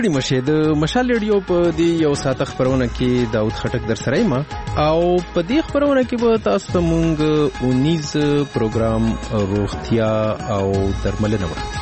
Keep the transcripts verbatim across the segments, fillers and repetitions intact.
ستړي مشه د مشال ریډیو په دی یو ساعت خبرونه کې داود خټک در سره ما او په دې خبرونه کې به تاسو ته مونږ انیس پروګرام روغتیا او درملنه وړاندې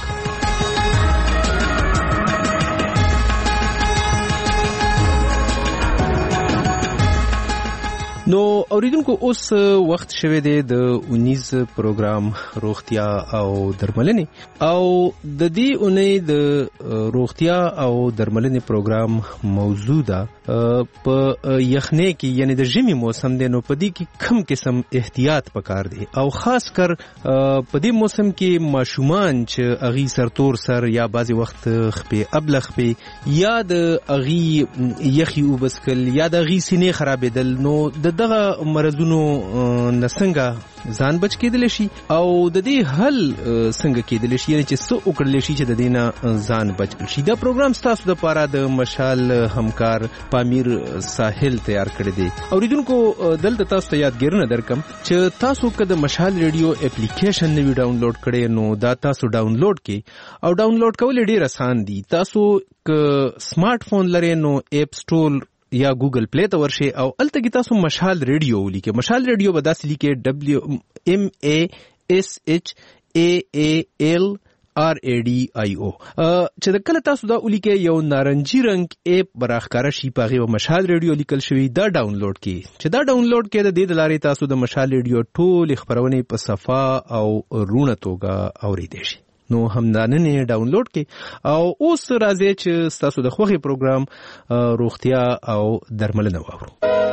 نو اوریدونکو اوس وخت شوه دی د انیس پروګرام روغتیا او درملنه او د دې اونۍ د روغتیا او درملنه پروګرام موضوع ده په یخنۍ کې یعنی د ژمي موسم دی نو په دې کې کم قسم احتیاط پکار دی او خاص کر په دې موسم کې ماشومان چې اغي سرتور سر یا بعضی وخت خپې ابلغ په یا د اغي یخي وبسکل یا د اغي سینې خرابېدل نو د دغه مرزونو نسنګه ځان بچ کېدل شي او د دې حل څنګه کېدل شي یعنی چې څه وکړل شي چې د دینه ځان بچ شي دا پروګرام تاسو د پاره د مشال همکار پامیر ساحل تیار کړی دی اوریدونکو دلته تاسو ته یادګیرونه درکم چې تاسو کده مشال ریډیو اپلیکیشن نوی ډاونلوډ کړئ نو دا تاسو ډاونلوډ کړئ او ډاونلوډ کول ډیر آسان دي تاسو ک سمارټ فون لرئ نو اپ سٹور یا ګوګل پلی ته ورشي او الته کې تاسو مشال ریډیو ولیکئ مشال ریډیو به داسې لیکئ دبليو ام ا اس ایچ ا ا ال آر ا ډي آی او چې د کله تاسو دا ولیکئ یو نارنجي رنگ اپ براخکاره شي پاغه مشال ریډیو لیکل شوی دا ډاونلوډ کړئ چې دا ډاونلوډ کړئ د دې د لارې تاسو د مشال ریډیو ټول خبرونه په صفه او رونه توګه اوریدئ شي نو همداننه ډاونلوډ کړئ او اوس راځي چې تاسو د خوخي پروګرام روغتیا او درملنه واورو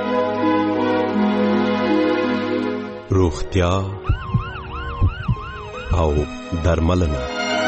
روغتیا او درملنه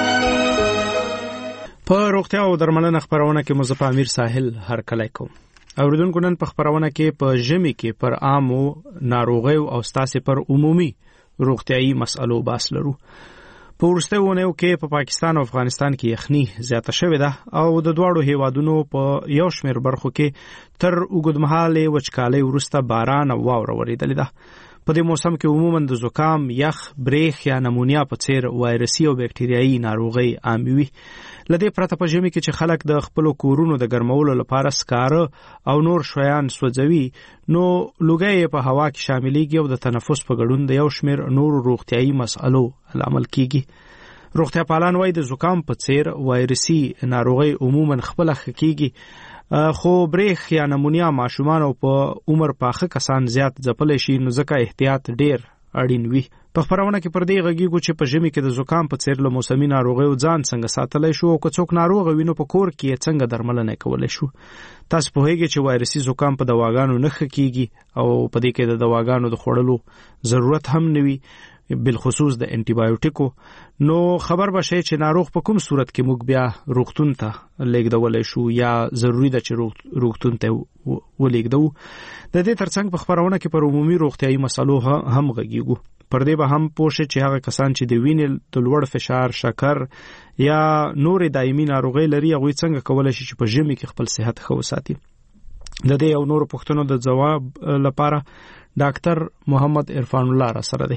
په روغتیا او درملنه خبرونه کې مزه پامیر ساحل هر کله کوم اوریدونکو نن په خبرونه کې په ژمي کې پر عامو ناروغیو او ستاسو پر عمومي روغتیايي مسالو باس لرو په ورسته ونه کې په پاکستان او افغانستان کې یخني زیاته شوې ده او د دواړو هیوادونو په یو شمېر برخو کې تر اوږدمهاله وچکالۍ وروسته باران او واوره وریدلې ده په دې موسم کې عموما د زکام یخ بریخ یا نمونیا په څیر وایرسي او بکټریايي ناروغي عام وي لدې پرته په ژمي کې چې خلک د خپل کورونو د ګرمولو لپاره سکاره او نور شیان سوځوي نو لوګي په هوا کې شاملېږي او د تنفس په ګډون د یو شمېر نور روغتيایي مسالو عمل کیږي روغتیا پالان وایي د زکام په څیر وایرسي ناروغي عموما خپل خکېږي خو بریخ یا نمونیا ماشومان او په عمر پاخه کسان زیات ځپل شي نو ځکه احتیاط ډیر اړین وي په خبرونه کې پر دې غږیږو چې په ژمي کې د زکام په څیر له موسمي ناروغیو ځان څنګه ساتلای شو او که څوک ناروغ وي نو په کور کې څنګه درملنه کولای شو تاسو په هیګه چې وایرسي زکام په دواګانو نه خکېږي او په دې کې د دواګانو د خوړلو ضرورت هم نه وي بالخصوص د انټي بایوټیکو نو خبر بشي چې ناروغ په کوم صورت کې موږ بیا روغتون ته لیږدولای شو یا ضروری ده چې روغتون ته ولېږدو د دې ترڅنګ په خبرونه کې پر عمومي روغتيایي مسالو هم غږیږو پر دې به هم پوښتنه چې هغه کسان چې د وینې د لوړ فشار شکر یا نور دایمي ناروغي لري هغه څنګه کولای شي چې په ژمي کې خپل صحت ښه وساتي د دې او نور پوښتنو د جواب لپاره ډاکټر محمد عرفان الله را سره دی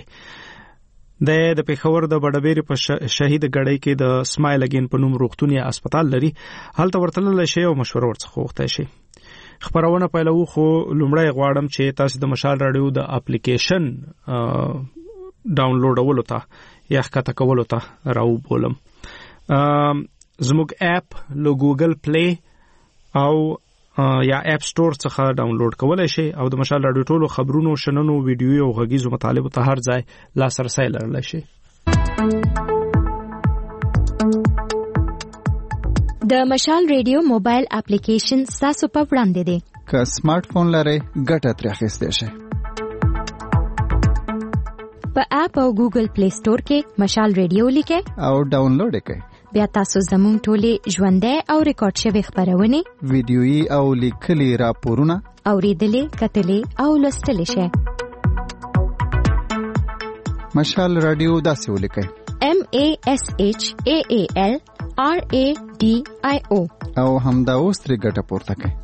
د د پیښور د بډبېری په شهید غړی کې د سمایل اگین په نوم روغتون یا هسپتال لري هلته ورتلل شي او مشوره ورڅخه وغوښتل شي خبرونه پیلو خو لومړی غواړم چې تاسو د مشال رادیو د اپلیکیشن ډاونلوډولو ته یا ښکته کولو ته راو بولم زموږ اپ له ګوګل پلی او یا اپ سٹور څخه ډاونلوډ کولای شئ او د مشال رادیو ټولو خبرونو شننو ویډیو او غږیزو مطالبو ته هر ځای لاسرسی لرلی شئ د مشال رادیو موبایل اپلیکیشن ستاسو په وړاندې دی که سمارټ فون لرئ ګټه ترې اخیستی شئ په اپ او ګوګل پلی سٹور کې مشال رادیو لیکئ او ډاونلوډ یې کړئ بیا تاسو زموږ ټولې ژوندۍ او ریکارډ شوي خبرونه ویډیويي او لیکلي راپورونه اوریدلې کتلې او لوستلې شئ مشال رادیو داسې ولیکئ M A S H A A L R A D I O او همدا اوس ترې ګټه پورته کړئ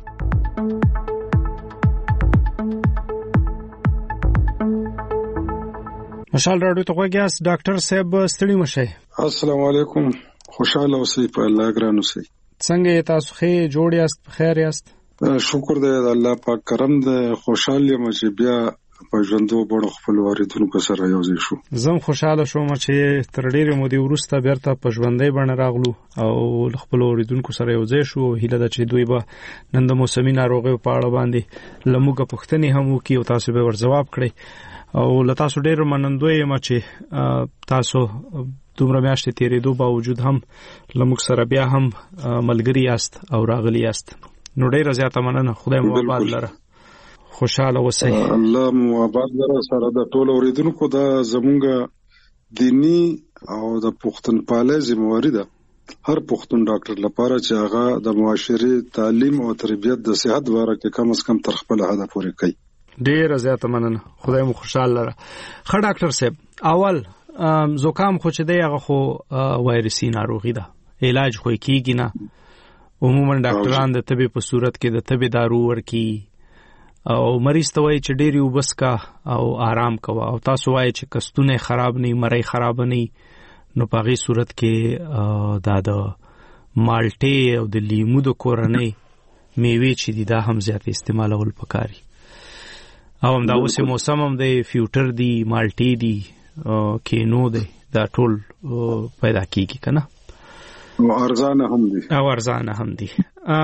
مشال رادیو ته غوږیاست ډاکټر صاحب ستړي مشئ السلام علیکم خوشاله اوسئ په الله ګران اوسئ څنګه تاسو خې جوړ یاست خیر یاست؟ شکر دی الله پاک کرم دی خوشاله یم چې بیا په ژوندو بړو خپل واردونکو سره یو ځای شو. زم خوشاله شوم چې تر ډېرې مودې وروسته بیرته په ژوندۍ بڼه راغلو او خپل واردونکو سره یو ځای شو. هیله ده چې دوی به نن د موسمي ناروغیو په اړه باندې له موږ پوښتنې هم وکړي او تاسو به ور جواب کړئ او له تاسو ډېر منندوی یم چې تاسو دومره میاشتې تېرېدو باوجود هم له موږ سره بیا هم ملګري یاست او راغلي یاست. نو ډېره زیاته مننه. خدای مو آباد لره. خوشاله اوسئ. الله مو آباد لره. سره د ټول اوریدونکو د زمونږ دینی او د پښتونپالۍ ذمہواری ده هر پښتون ډاکټر لپاره چې هغه د معاشري تعلیم او تربیت د صحت لپاره کې کم از کم تر خپل هدف پورې کوي. ډېره زیاته مننه. خدای مو خوشاله لره. ښه ډاکټر صاحب، اول زکام خو چې دی هغه خو وایرسي ناروغي ده، علاج خو کیږي نه. عموما ډاکټران د طبي په صورت کې د طبي دارو ورکي او مریض ته وایي چې ډېری وبس کا او آرام کوه او تاسو وایي چې کستونه خراب نه مړی خراب نه نو په هغې صورت کې دا د مالټې او د لیمو د کورنۍ میوې چې دي دا هم زیات استعمالول پکاري او هم دا اوس موسم هم دی فیوټر دی مالټې دی کینو دی دا ټول پیدا کیږي کنه او ارزانه هم دي او ارزانه هم دي.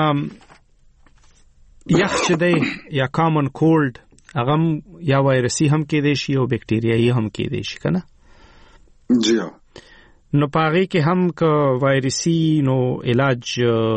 یخ چې دی یا کامن کولډ هغه یا وایرسي هم کېدی شي او بکټریایي هم کېدی شي کنه. جی نو پاره کې هم که وایرسي نو علاج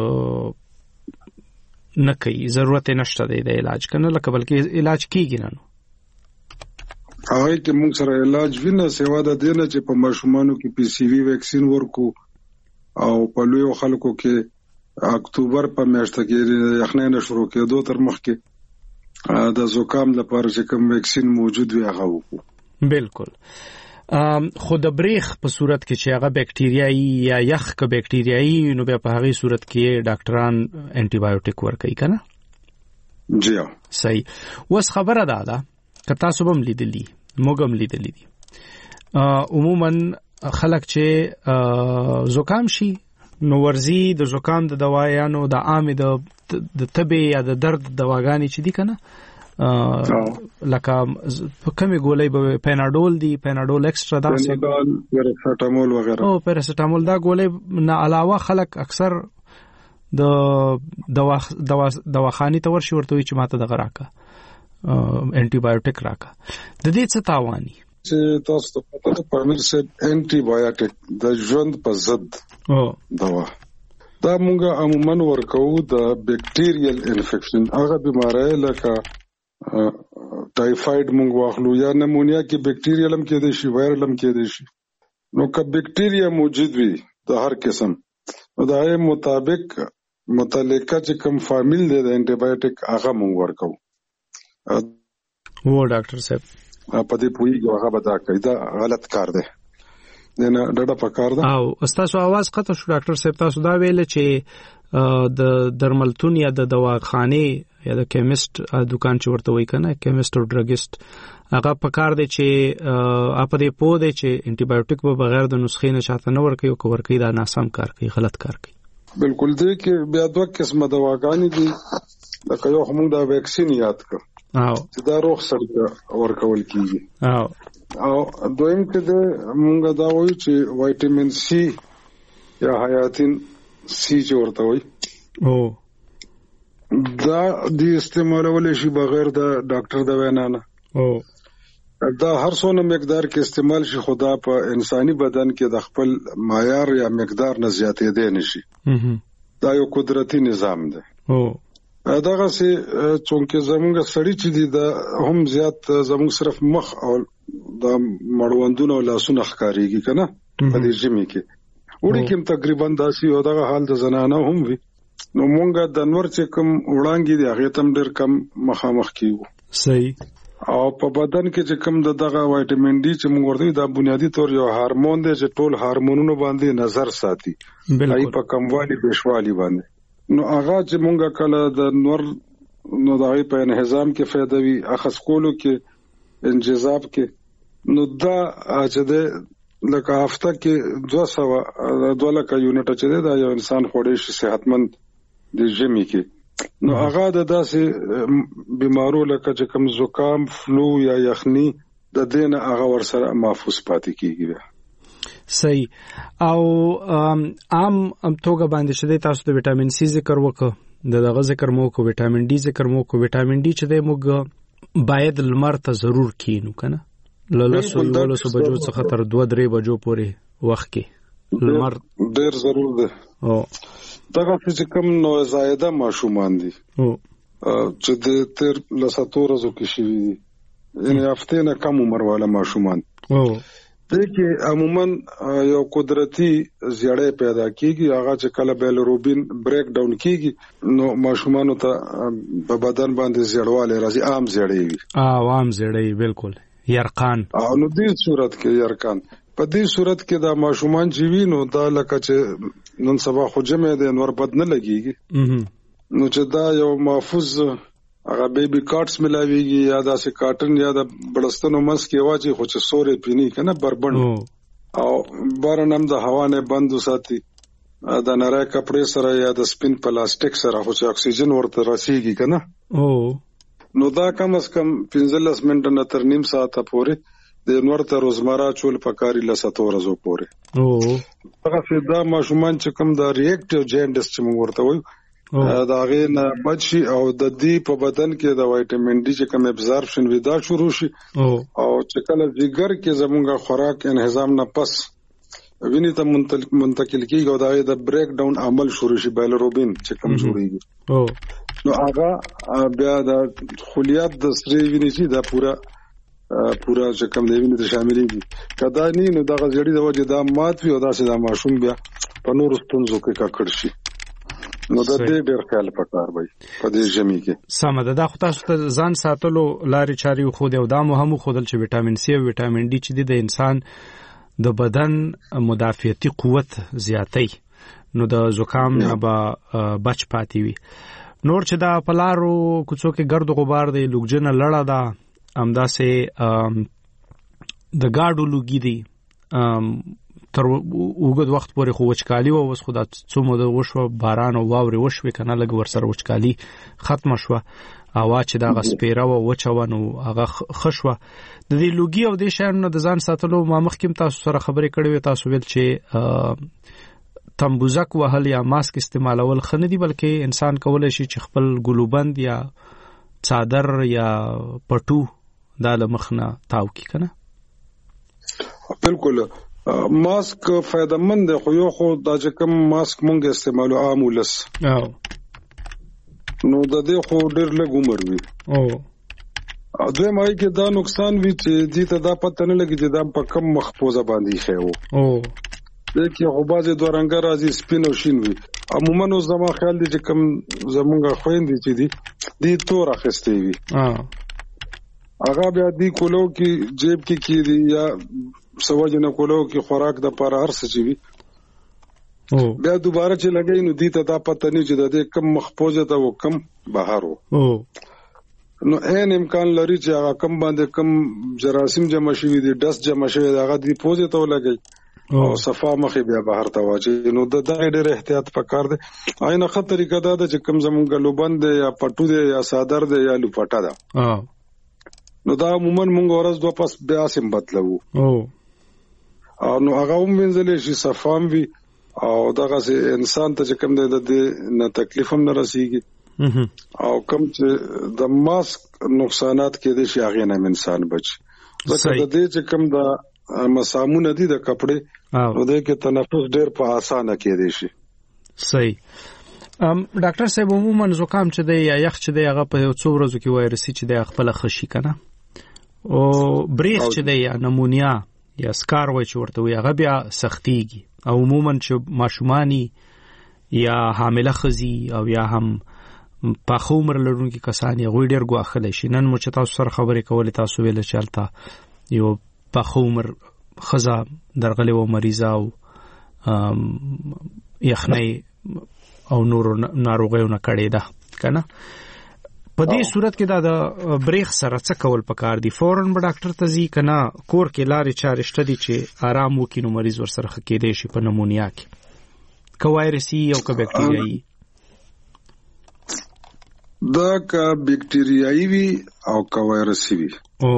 نه کوي، ضرورت نشته دی د علاج کنه لکه بلکې علاج کیږي نه. نو هغه کې موږ سره علاج وینه سیوا د دینه چې په ماشومانو کې پی سی وی ویکسین ورکو او په لویو خلکو کې اکتوبر په میاشت کې یخنۍ نه شروع کېدو تر مخکې د زکام لپاره چې کوم ویکسین موجود وي هغه وکړو. بالکل. خو د بریخ په صورت کې چې هغه بکټریایي یا یخ که بکټریایي نو بیا په هغې صورت کې ډاکټران انټي بایوټیک ورکوي که نه؟ جی صحیح. اوس خبره دا ده که تاسو به هم لیدلي موږ هم لیدلي دي عموما خلک چې زکام شي نو ورزي د زکام د دوايانو د عامې د د تبې یا د درد دواګانې چې دي که نه لکه په کمې ګولۍ به پیناډول دي پیناډول ایکسټرا داسې پیراسټامول وغیره او پیراسټامول دا ګولۍ نه علاوه خلک اکثر د دواخانې ته ورشي ورته وایي چې ماته دغه راکه انټي بایوټیک راکه. د دې څه تاواني چې تاسو ته پته ده پامیر صاحب انټي بایوټیک د ژوند په ضد دوا دا موږ عموما ورکو د بیکټیریل انفیکشن هغه بیماری لکه ټایفاید موږ واخلو یا نمونیا کې بیکټیریل هم کېدای شي وایرل هم کېدای شي. نو که بیکټیریا موجود وي د هر قسم نو د هغې مطابق متعلقه چې کوم فامیل دی د انټي بایوټیک هغه موږ ورکو. و ډاکټر صاحب په دې پوهیږو هغه به دا کوي دا غلط کار دی نه ډډه پکار ده. او تاسو आवाज قطع شو ډاکټر صاحب تاسو دا ویل چې د درملتون یا د دواخانې یا د کیمست دکان چې ورته وایي کنه کیمست او ډرګست هغه پکار دی چې اپ دې پوه دی چې انټي بایوټیک به بغیر د نسخې نه چاته نه ورکوي او که ورکوي دا ناسم کار کوي غلط کار کوي. بالکل دی کې بیا دوه قسمه دواګانې دي لکه یو موږ دا ویکسین یاد کړ او چې دا روغ سړی ورکول کیږي او او دویم کې د موږ دا وایو چې وایټامین سی یا حیاتین سی چې ورته وایي او دا د استعمالول شي بغیر د ډاکټر د وینا نه او دا هر څونه مقدار کې استعمال شي خدا په انساني بدن کې د خپل معیار یا مقدار نه زیاتېدی نشي. دا یو قدرتي نظام دی. او دغه سي چونکه زموږ سړی چې دی دا هم زیات زموږ صرف مخ او د مړوندونو لاسونه ښکاریږي کنه په دې ژمي کې وړي کوم تقریبا داسي او دغه حال د زنانه هم وي نو مونږ د انور چې کوم وړانګي دی هغه تم ډېر کم مخامخ کیو. صحیح. او په بدن کې چې کوم د دغه وایټامین ډي چې مونږ ورته دا بنیادی طور یو هورمون دی چې ټول هورمونونو باندې نظر ساتي ای په کموالي بشوالي باندې نو هغه چې مونږه کله د نور نو دغه په انهضام کې فائدہ وي اخص کولو کې انجذاب کې نو دا چې د لکه هفته کې دوه سوه دوه لکه یونټه چې دا یو انسان خوړې شي صحتمند د ژمي کې. نو هغه د داسې بیمارو لکه چې کوم زکام، فلو یا یخني د دینه هغه ورسره محفوظ پاتې کیږي. صحیح. او عام توګه باندې شته تاسو د وټامین سي ذکر وکړو، د دغه ذکر مو کو وټامین ډي ذکر مو کو. وټامین ډي چې د موږ باید لمر ته ضرور کینو کنه، لولسو یولسو بجو څخه تر دوه درې بجو پورې وخت کې لمر ډیر ضرور ده. او دغه چې کوم نو زائده ماشومان دي او چې د تر لساتو ورځو کې شي، یعنی هفته نه کم عمر والا ماشومان او دغه عموما یو قدرتي زیړې پیدا کیږي، هغه چې کله بیلروبین بریک ډاون کیږي نو ماشومانو ته په بدن باندې زیړواله راځي، عام زیړې وي. اه عام زیړې بالکل یرقان. او نو دې صورت کې یرقان په دې صورت کې دا ماشومان چې وینو دا لکه چې نن سبا خو جمع ده نور بد نه لګيږي، نو چې دا یو محفوظ هغه بیبي کارټس ملاويږي یا دا سه کاټن یا د بلستانو مس کې واچي خو چې سورې پینی کنه بربند او بارنم د هوا نه بند وساتي، دا نری کپڑے سره یا د سپین پلاستیک سره خو چې اکسیجن ورته رسیږي کنه او نو دا کم از کم پنځلس منټه نه تر نیم ساعت پورې د نور ته روزمره چول پکاري لساتو ورځو پورې. او هغه فدا ماشومان چې کوم دا ریاکټیو جاینډس چې موږ ورته وایو دا غي نه بچي او د دې په بدن کې د وټامین ډي چې کوم ابزارپشن ودا شروع شي او چې کله جګر کې زمونږه خوراک انهضام نه پس ویني ته منتقل کیږي او دا د بریک ډاون عمل شروع شي، بیلروبین چې کوم جوړیږي او نو هغه بیا د خلیات د سری ویني چې دا پورا پورا چې کوم دی ویني ته شاملېږي. کدا نه نو دا غزړی د وجه دا مات وي او دا سه د ماشوم بیا په نور ستونزو کې ککړ شي. نو د دې ډېر خیال پکار وي په دې ژمي کې. سم ده. دا خو تاسو ته ځان ساتلو لارې چاري خو دی او دا مهم خودل چې وټامین سي او وټامین ډي چې د انسان د بدن مدافعتي قوت زیاتوي، نو د زکام نه به بچ پاتې وي. نور چې دا پلارو کوڅو کې ګرد غبار دی، لوګجنه لړه ده، همداسې د گاډو لوګي دي تر وګد وخت پورې خو وچکالي و، اوس خو دا څو مده وشو باران او واوري وشوي کنه، لګ ورسره وچکالي ختم شوه، هوا چې دا غسپیره و وچونو هغه خشوه. د دې لوګي او د شانو د ځان ساتلو ما مخکیم تاسو سره خبرې کړې وې، تاسو ویل چې تمبوزک وهل یا ماسک استعمالول خنه دي، بلکې انسان کولای شي چې خپل ګلوبند یا څادر یا پټو دا لمخنه تاو کی کنه. بالکل ماسک فائدہ مند دی، خو یو خو دا چې کوم ماسک مونږ استعمالو عام ولس او نو د دې خو ډېر لږ عمر وي او دوی مای کې دا نقصان وی چې دې ته دا پته نه لګي چې دا په کم محفوظه باندې خو او دغه خو بازه دوه رنګ راځي سپین او شین وي. عموما نو زما خیال دی چې کوم زمونږ خويندې چې دي دې تور اخستې وي اه هغه بیا دې کولو کې جیب کې کیږي یا سواجه نه کولو کې خوراک د پر هر څه وي او بیا دوباره چې لګي نو دې ته دا پته نه چې د دې کم محفوظه ته او کم بهارو او نو ان امکان لري چې هغه کم باندې کم جراثیم جمع شوي دي، ډس جمع شوي دي، هغه دې پوزه ته ولګي او صفا مخې بیا بهر ته واچي. نو د دغه ډېر احتیاط پکار دی. آینه خطر طریقه دا ده چې کم زمونږ لوبند یا پټو دی یا صادر دی یا لوپټا ده اه نو دا عموما مونږ ورځ دوه پس بیا سم بدلو او نو هغه هم منځلې شي صفام وي او دغه انسان ته چې کم دی د نه تکلیف هم نه رسیږي او کم چې د ماسک نقصانات کې دي شي هغه نه انسان بچ. ځکه د دې چې کم دا مسامونه دي د کپڑے نو دې کې تنفس ډېر په اسانه کې دي شي. صحیح. ام ډاکټر صاحب عموما زکام چې دی یا یخ چې دی هغه په څو ورځو کې وایرسي چې دی خپل خشي کنه او بریخ چې دی یا نمونیا یا سکار وای چې ورته وي هغه بیا سختيږي او عموما چې ماشومانی یا حامله خزي او یا هم په عمر لرونکي کسان یې غوډ ډیر غواخل شي. نن مو چې تاسو سره خبرې کولې تاسو ویل چلتا یو په عمر خزا درغلې و مریضه او یخنۍ او نور ناروغیونه کړي ده کنه. په په دې صورت کې دا د بریخ سره څه کول پکار دي؟ فورن به ډاکټر ته ځي کنه کور کې لارې چارې شته دي چې آرام وکړي نو مریض ورسره ښه کېدی شي په نمونیا کې، که وایرسي او که بکټریایي؟ دا که بکټریایي وي او که وایرسي وي، او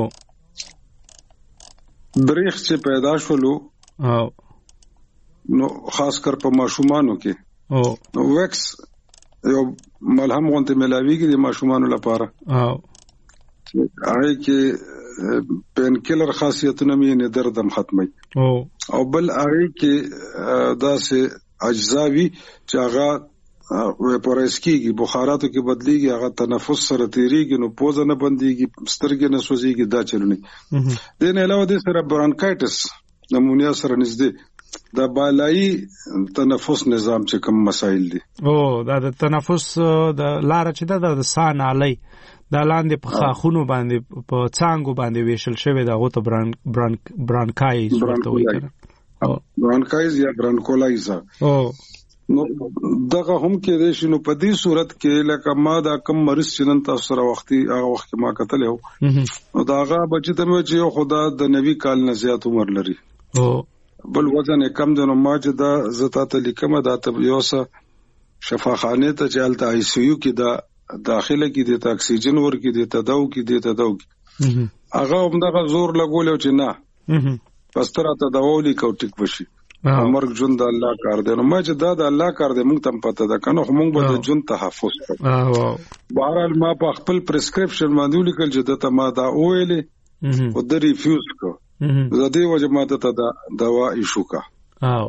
بریخ چې پیدا شولو او نو خاص کر په ماشومانو کې او نو ویکس یو ملهم غونته ملاویږي د ماشومانو لپاره، او هغه کې پین کیلر خاصیتونه مې نه دردم ختمي، او او بل هغه کې داسې اجزاوي چې هغه ویپورایز کیږي، بخاراتو کې بدلیږي، هغه تنفس سره تیریږي، نو پوزه نه بنديږي، سترګې نه سوځيږي، دا چلونه دي نه علاوه د سره برانکایټس نمونیا سره نږدې دا بالای تنفس نظام چې کوم مسائل دي، او دا د تنفس د لار چې دا د سان علی دا لاندې په خاخونو باندې په څنګه باندې ویشل شوی دا غوته بران بران برانکایز ورته وایي کنه، برانکایز یا برانکولایز. او نو دغه هم کې د شنو په دې صورت کې لکه ما دا کم مریض چې نن تاسو سره وختي هغه وخت ما کتل یو او دا هغه بچی ته مې چې خدا د نوي کال نه زیات عمر لري، او بل وزن کم دی، نو ما چې دا زتا ته لیکم دا ته یو څه شفاخانه ته چلته آی سی یو کې دا داخله کې د اکسیجن ور کې د تداو کې د تداو کې هغه هم دا زور لګول او چې نه پس تر ته داولي کو ټیک وشي، مرګ جون د الله کار دی، نو ما چې دا د الله کار دی مونږ تم پته ده کنه، موږ به د جون تحفظ کوو. بهرحال ما په خپل پرسکرپشن باندې لیکل چې د ته ما دا اویلې او د ریفیوز کو زه دې وجه ماته ته دا دوا ایشو کا، او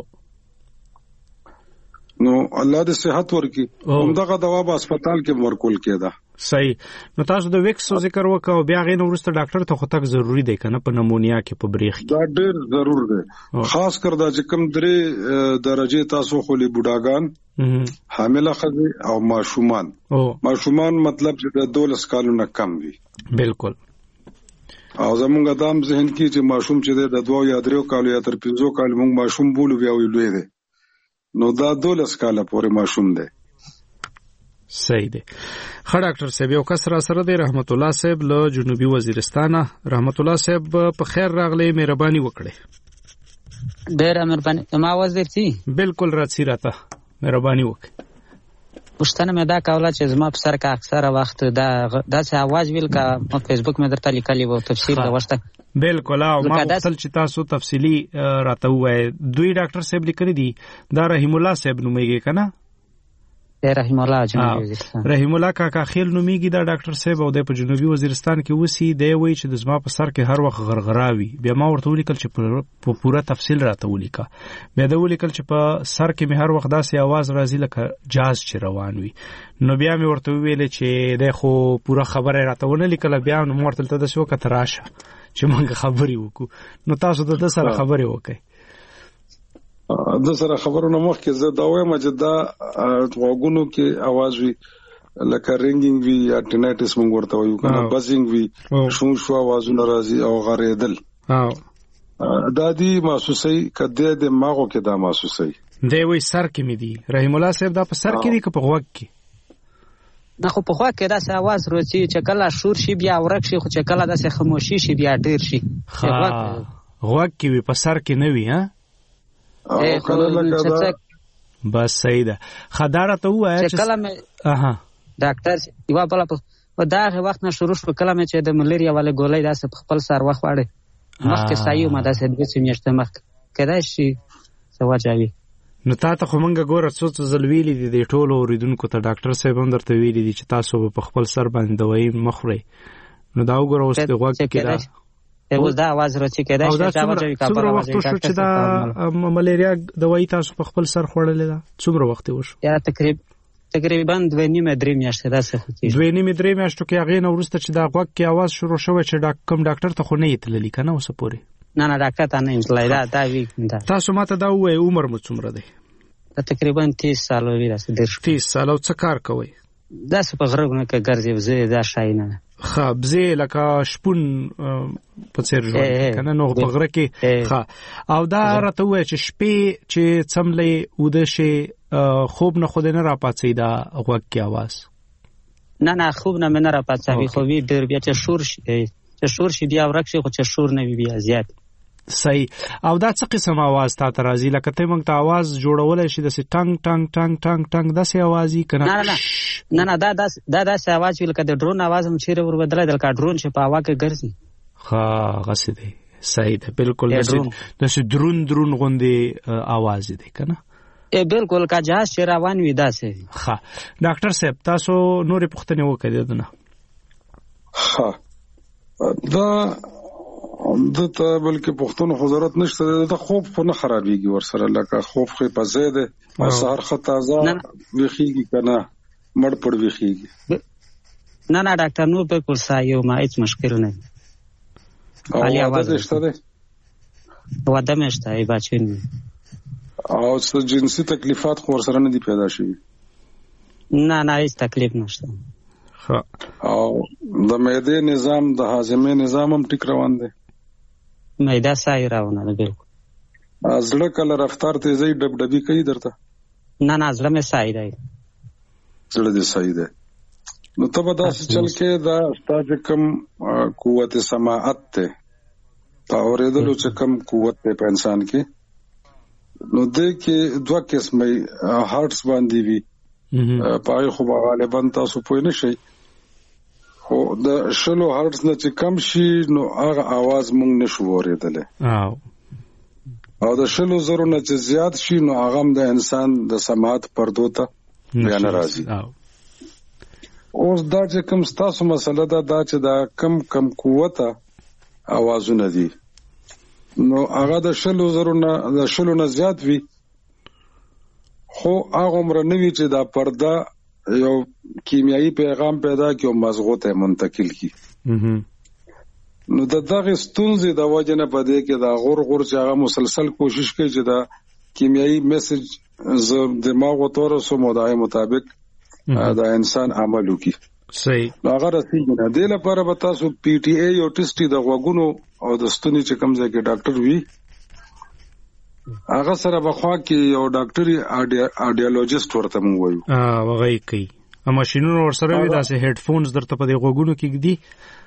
نو الله دې صحت ورکړي، همدغه دوا په هسپتال کې ورکول کېده. صحیح. نو تاسو د ویکس ذکر وکاو، بیا غي نو ورسته ډاکټر ته خو تک ضروری دی کنه په نمونیا کې په بریخ کې؟ دا ډېر ضرور دی، خاص کر دا چې کوم درې درجه تاسو خو لی بوډاګان، حامله ښځې او ماشومان. ماشومان مطلب چې د دولس کالو نه کم وي. بالکل. او زمونږ دام ذهن کې چې ماشوم چې د دوه یا درې کالو یا تر پنځو کالو موږ ماشوم بولو بیا وی لوی دی، نو دا دولس کاله پورې ماشوم دی. صحیح دی. خا ډاکټر صاحب یو کس را سره دی، رحمت الله صاحب له جنوبي وزیرستان. رحمت الله صاحب په خیر راغلی، مهرباني وکړئ. ډېر مهرباني. ما आवाज درځي؟ بالکل راځي، راته مهرباني وکړئ. پښتنه مې دا کوله چې زما په سر کې اکثره وخت دا داسې आवाज ویل کا په فیسبوک مې درته لیکلی وو تفصیل غوښته. بالکل. او ما خپل چې تاسو تفصیلی راته وای دوی ډاکټر صاحب لیکلي دي، دا رحیم الله صاحب نومېږي کنه؟ رحیم الله جنوبي وزیرستان. رحیم الله کاکا خیل نومېږي دا ډاکټر صاحب، او د په جنوبي وزیرستان کې وسی دی، وای چې د زما په سر کې هر وخت غرغراوي. بیا ما ورته ولیکل چې په پوره تفصیل راته ولیکا، بیا دا ولیکل چې په سر کې مې هر وخت داسې आवाज راځي لکه جاز چې روان وي. نو بیا مې ورته ویل چې د خو پوره خبره راته ونه لیکل، بیا نو ورته ته د شو کته راشه چې موږ خبرې وکړو. نو تاسو د سره خبرې وکړئ. د سره خبرونه مخکې زه دا وایم چې دا غوګونو کې आवाज وي لکه رینګینګ وي یا ټینایټس موږ ورته وایو کنه، بزینګ وي، شو شو आवाजونه راځي او غریدل. دا دی محسوسي کده د ماغو کې دا محسوسي دی، وای سر کې مې دی. رحیم الله صاحب دا په سر کې دی که په غوږ کې؟ نه خو په غوږ کې داسې आवाज راځي چې کله شور شي بیا ورک شي، خو چې کله داسې خاموشي شي بیا ډیر شي. غوږ کې وي، په سر کې نه وي. ها بس صحیح ده. خداره ته وای چې کله مې اها ډاکټر یو بل په داغه وخت نه شروع شو، کله مې چې د ملاریا والے ګولۍ داسې په خپل سر وخت واړې مخکې سایو ما داسې د څه میاشتې مخکې کدا شي سواجاوي. نو تاسو خو مونږ ګوره څو څو ځل ویلي دي د ټولو اوریدونکو ته، ډاکټر صاحب هم درته ویلي دي چې تاسو په خپل سر باندې دوايي مخوري. نو دا وګوره اوس د غوږ کې دا اوس دا आवाज راځي کېدای شي چې اواجوي کا په وخت شو چې دا ملاریا دوايي تاسو په خپل سر خوړلې ده. څومره وخت وشو؟ یا تقریبا تقریبا دوه نیمه درې میاشتې دا څه هتي. دوه نیمه درې میاشتو کې هغه نو ورسته چې دا غوږ کې आवाज شروع شوه چې ډاکټر کوم ډاکټر ته خو نه یتللی کنه اوس پورې؟ نه نه ډاکټر ته نه یتللی دا دا وی دا. تاسو ماته دا وای عمر مو څومره دی؟ تقریبا تیس سال وی راځي. در تیس سال. او څه کار کوي؟ دا څه په غرونه کې ګرځي وزه دا شای نه خا بزه لکه شپون په څیر ژوند کنه، نو په غره کې خا. او دا راته وای چې شپې چې څملې وده شي خوب نه خود نه را پاتې دا غوږ کې आवाज. نه نه خوب نه منره پاتې خو وی ډیر بیا چې شور شي چې شور شي بیا ورکشي خو چې شور نه وي بیا زیات. صحیح. او دا څه قسم आवाज تا ترازی لکه ته مونږ ته आवाज جوړولای شي د سي ټنګ ټنګ ټنګ ټنګ ټنګ د سي आवाज کنه؟ نه نه نه نه دا دا دا د سي आवाज ویل کده ډرون आवाज هم چیرې ور بدلای دل کا ډرون چې په هوا کې ګرځي. ها غسه دی. صحیح ده بالکل د سي درون درون غوندي आवाज دی کنه؟ ا بالکل کا جهاز چې روان وي دا سي. ها ډاکټر صاحب تاسو نورې پوښتنه وکړئ دنه. ها دا دته بلکې پښتون حضرت نشته د خوب په نه خرابېږي ورسره لکه خوب خې په زیاده او سحر خطازه ویخیږي کنه مړ پړ ویخیږي. نه نه ډاکټر نو په کول سایو ما هیڅ مشکل نه خالي आवाज نشته ده واده مشته ای بچین او څه جنسي تکلیفات خو ورسره نه دي پیدا شي؟ نه نه هیڅ تکلیف نشته. او د معده نظام د هاضمه نظام هم ټیک روان دی؟ معده صحیح روانه ده بالکل. زړه کله رفتار تیزی ډب ډبی کوي درته؟ نه نه زړه مې صحیح دی. زړه دې صحیح دی. نو ته به داسې چل کې دا ستاسو کم قوت سماعت ته په اورېدلو چې کم قوت ته په انسان کې نو دې کې دوه قسمه هارټس باندې وي پای خو غالبا تاسو پوه نه شئ خو د شلو هارټس نه چې کم شي نو هغه आवाज مونږ نشو اورېدل او او د شلو زرو نه چې زیات شي نو هغه د انسان د سماعت پردو ته بیا ناراضي. اوس دا چې کم تاسو مسله ده دا چې دا کم کم قوته आवाजونه دي نو هغه د شلو زرو نه د شلو نه زیات وي خو هغه عمر نه وی چې دا پرده یو کیمیاوي پیغام پیدا کوي او مغز ته منتقل کی. نو د دغه ستونزې د وجه نه پدې کې دا غور غور چې هغه مسلسل کوشش کوي چې دا کیمیاوي میسج ز دماغ او تور سو مودای مطابق دا انسان عمل وکي. صحیح. هغه رسېږي نه د لپاره به تاسو پی ټی ای او ټیسټي د غوګونو او د ستوني چې کوم ځای کې ډاکټر وي هغه سره بخوا کې یو ډاکټري اډیالوجیست ورته مونږ وایو. اه وغه کوي ا ماشينونو ورسره وي داسې هډ فونز درته په دې غوګونو کې دي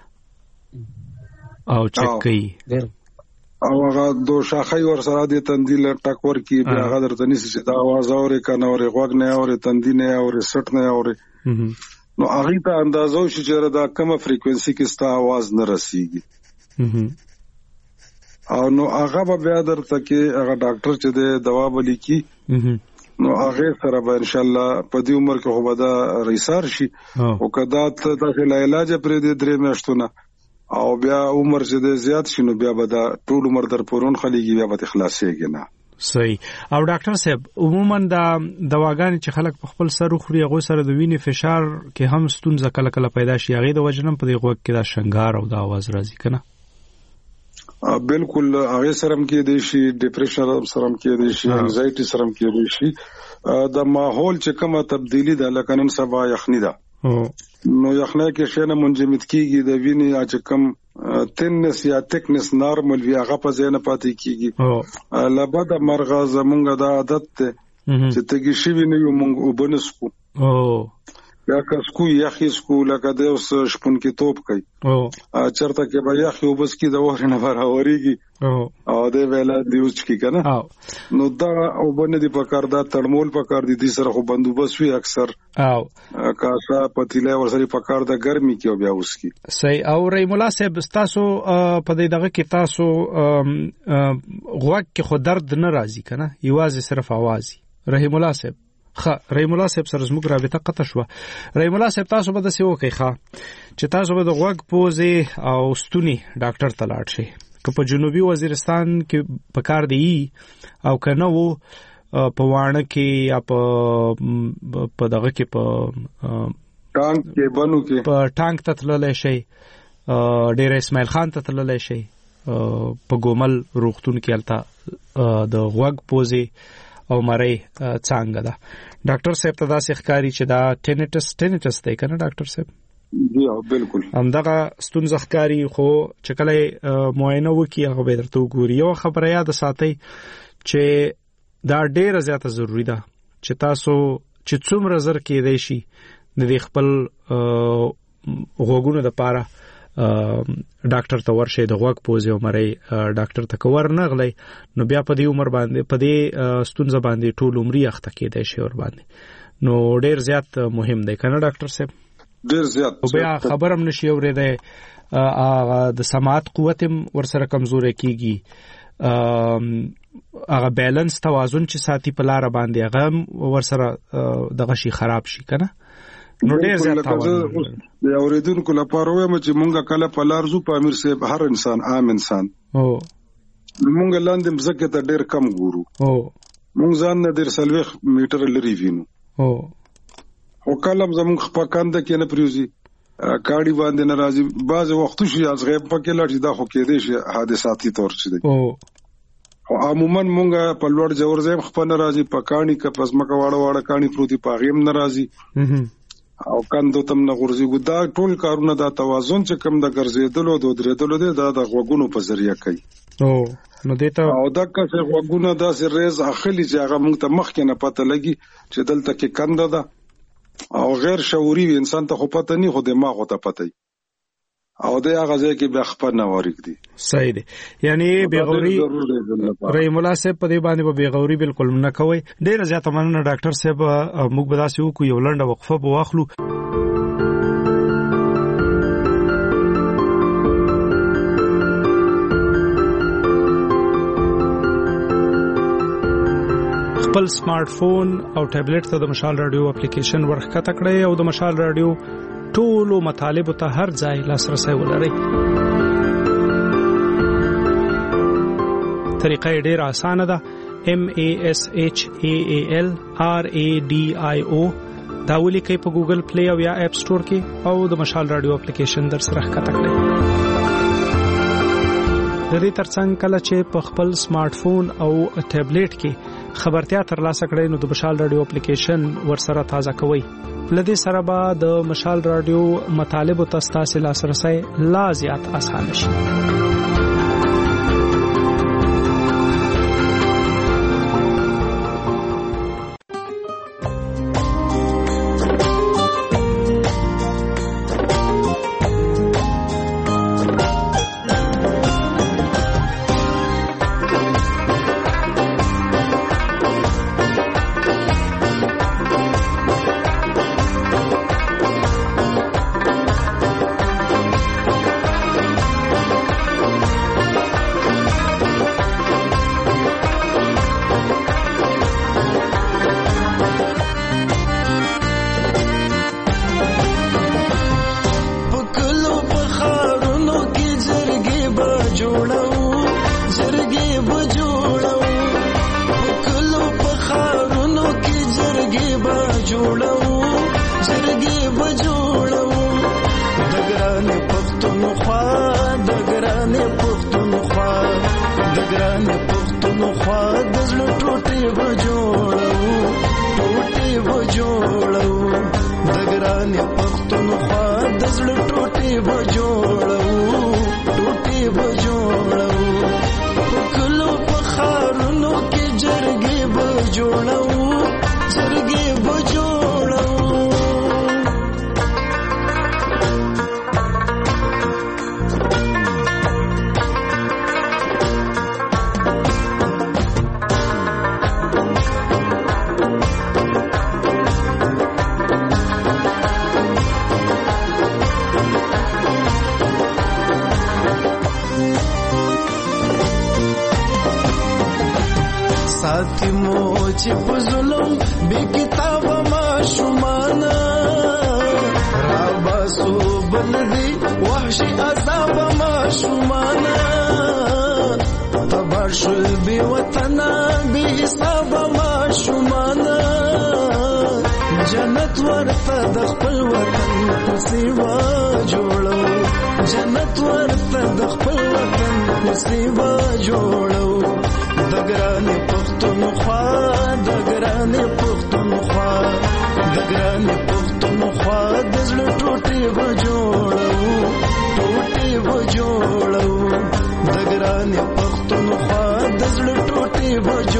او چک کوي او هغه دو شاخې ورسره دي تندیل ټک ور کې بیا هغه درته نشي چې دا आवाज اوري کنه اوري غوګ نه اوري تندی نه اوري سټ نه اوري نو هغه ته اندازو شي چې دا کومه فریکوئنسي کې ستا आवाज نه رسیږي او نو هغه به بیا درته کې هغه ډاکټر چې د دوا بلی کی نو هغه سره به ان شاء الله په دې عمر کې هو به ریسار شي او کدا ته د علاج پرې د درې میاشتونه او بیا عمر چې د زیات شي نو بیا به دا ټول عمر در پرون خلیږي بیا به خلاصيږي نه. صحیح. او ډاکټر صاحب عموما دا دواګانې چې خلک په خپل سر خوري هغه سره د وینې فشار کې هم ستونزه کله کله پیدا شي هغه د وجنم په دې غوږ کې دا شنګار او دا आवाज راځي کنه؟ بالکل هغه سره کې دی شي ډیپریشن سره کې دی شي انزایټي سره کې دی شي د ماحول چې کومه تبدیلی ده لکه نن سبا یخنی ده نو یخنه کې شنه منجمد کیږي د وینې چې کم تنس یا تکنس نارمل وی هغه په ځای نه پاتې کیږي لبد مرغه زمونږ د عادت ته چې تګی شي ویني مونږ وبنسکو او یا کسکو یخی سکو لکه د اوس شپون کې توپ کوي او چرته کې به یخی وبس کې د وره نه راوريږي او د ویلا دیوچ کې کنه نو دا او باندې دی پکار دا تړمول پکار دي د سره خو بندوبس وی اکثر او کاسا پتیله ورسره پکار د ګرمي کې بیا اوس کې. صحیح. او رحیم الله صاحب تاسو په دې دغه کې تاسو غوږ کې خو درد نه راځي کنه یوازې صرف आवाज. رحیم الله صاحب خا رحیم الله صاحب سره زموږ رابطه قطع شو. رحیم الله صاحب تاسو به د سیو کوي ښا چې تاسو به د غوږ پوزې او ستوني ډاکټر ته لاړ شئ که په جنوبي وزیرستان کې پکار دی او کنه وو په وانه کې یا په په دغه کې په ټانک کې بنو کې په ټانک ته تللی شئ ډیر اسماعیل خان ته تللی شئ په ګومل روغتون کې الته د غوږ پوزې او مری څنګه ده ډاکټر صاحب ته دا ښکاری چې دا ټینیټس ټینیټس دی کنه ډاکټر صاحب؟ جی بالکل همدغه ستونزه ښکاری خو چې کله معاینه وکي هغه به درته وګوري. یو خبره یاد ساتئ چې دا ډیره زیاته ضروری ده چې تاسو چې څومره زر کې دی شي د دې خپل غوګونو د پاره ډاکټر ته ورشه د غوګ پوزي عمرې ډاکټر ته کور نه غلې نو بیا په دې عمر باندې په دې ستونزه باندې ټول عمرې اخته کېدای شي ور باندې نو ډیر زیات مهم دی کنه ډاکټر صاحب ډیر زیات بیا خبرم نشي اورېدای د سماعت قوت ورسره کمزوري کیږي هغه بیلانس توازن چې ساتي په لار باندې هغه ورسره دغه شي خراب شي کنه نو ډیر زیات توازن د اوریدونکو لپاره وایم چې مونږه کله په لار زو په امیر صاحب هر انسان عام انسان او مونږ لاندې مزکه ته ډیر کم ګورو او مونږ ځان نه ډیر سلويخ میټر لري وینو او او کله زموږ په کاند کې نه پریوزي کاړي باندې ناراضي بعض وختو شي از غیب پکې لاړ دا خو کې دي شي حادثاتي تور شي او عموما مونږه په لوړ جوړ ځم خپل ناراضي پکانی ک پسمکه واړه واړه کانی پروتي پاغیم ناراضي او کاندو تم نه غورځي ګدا ټول کارونه دا توازن چې کم د ګرځېدلو د درېدلو دا د غوګونو په ذریعہ کوي او نو دیتا او دا که غوګونه دا سرز اخلي چې هغه مونږ ته مخ کې نه پته لګي چې دلته کې کنده ده او غیر شعوري انسان ته خو پته نه خو دماغ ته پته او دا هغه ځای کې بیا خپل نه وریک دي صحیح دي یعنی بیغوري رحم الله صاحب په دې باندې به بیغوري بالکل نه کوي ډیر زیات مننه ډاکټر صاحب موږ به تاسو کو یو لنډه وقفه به واخلو خپل سمارټ فون او ټابلیټ ته د مشال رادیو اپلیکیشن ورخکته کړئ او د مشال رادیو ټولو مطالب ته هر ځای لاسرسي ولرئ. طریقه ډېر اسانه ده. M A S H A A L R A D I O دا ولیکئ په ګوګل پلی او یا اپ سٹور کې او د مشال رادیو اپلیکیشن در سره ښکته کړئ. د دې ترڅنګ کله چې په خپل سمارټ فون او ټابلیټ کې خبرتیا ترلاسه کړئ نو د مشال رادیو اپلیکیشن ورسره تازه کوئ. لدې سره به د مشال رادیو مطالب او تاسو لاسرسي لا زیات اسانه شي.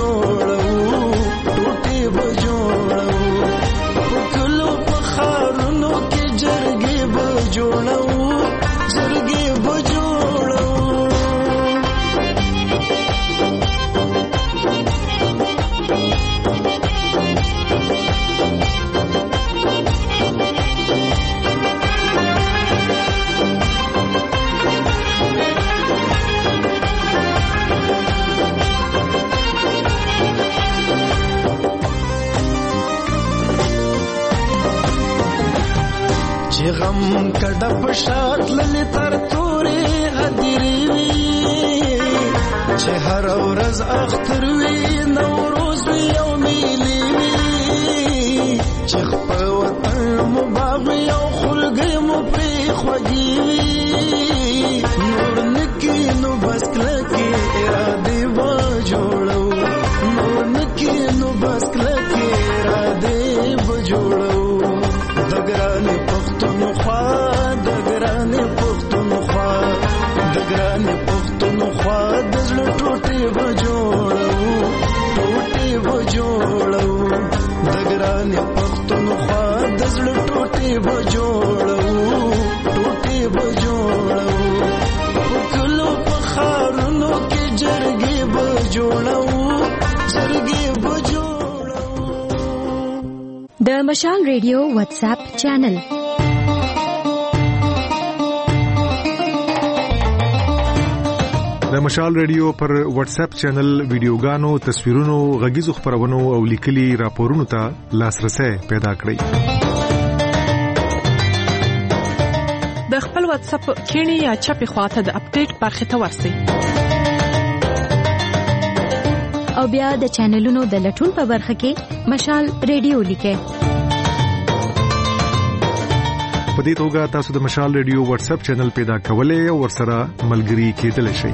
ټوټي بجوړو په کلو په خارو کډه پشات للی تر تورې هدیری وی چې هر ورځ اختر وی نوروز وی او میلی وی چې په وطن مو باغ یو خلګي مو پری خوږی وی نور نکی نو بس کلکی اراده و جوړو نور نکی نو بس کلکی اراده و جوړو دګرانه پښتونخوا دګرانه پښتونخوا دګرانه پښتونخوا د زړه ټوټي و جوړو ټوټي و جوړو دګرانه پښتونخوا د زړه ټوټي و جوړو ټوټي و جوړو کلو په خارونو کې جرګي و جوړو جرګي و جوړو. د مشال ریډیو واتس اپ چینل د مشال ریډیو پر واتس اپ چینل ویډیوګانو، تصویرونو، غږیزو خبرونو او لیکلي راپورونو ته لاسرسي پیدا کړئ. د خپل واتس اپ کینی یا چپی خواته د اپډیټ برخه ته ورسئ او بیا د چینلونو د لټون په برخه کې مشال ریډیو لیکئ. په دې توګه تاسو د مشال ریډیو واتس اپ چینل پیدا کولای او ورسره ملګري کېدلی شئ.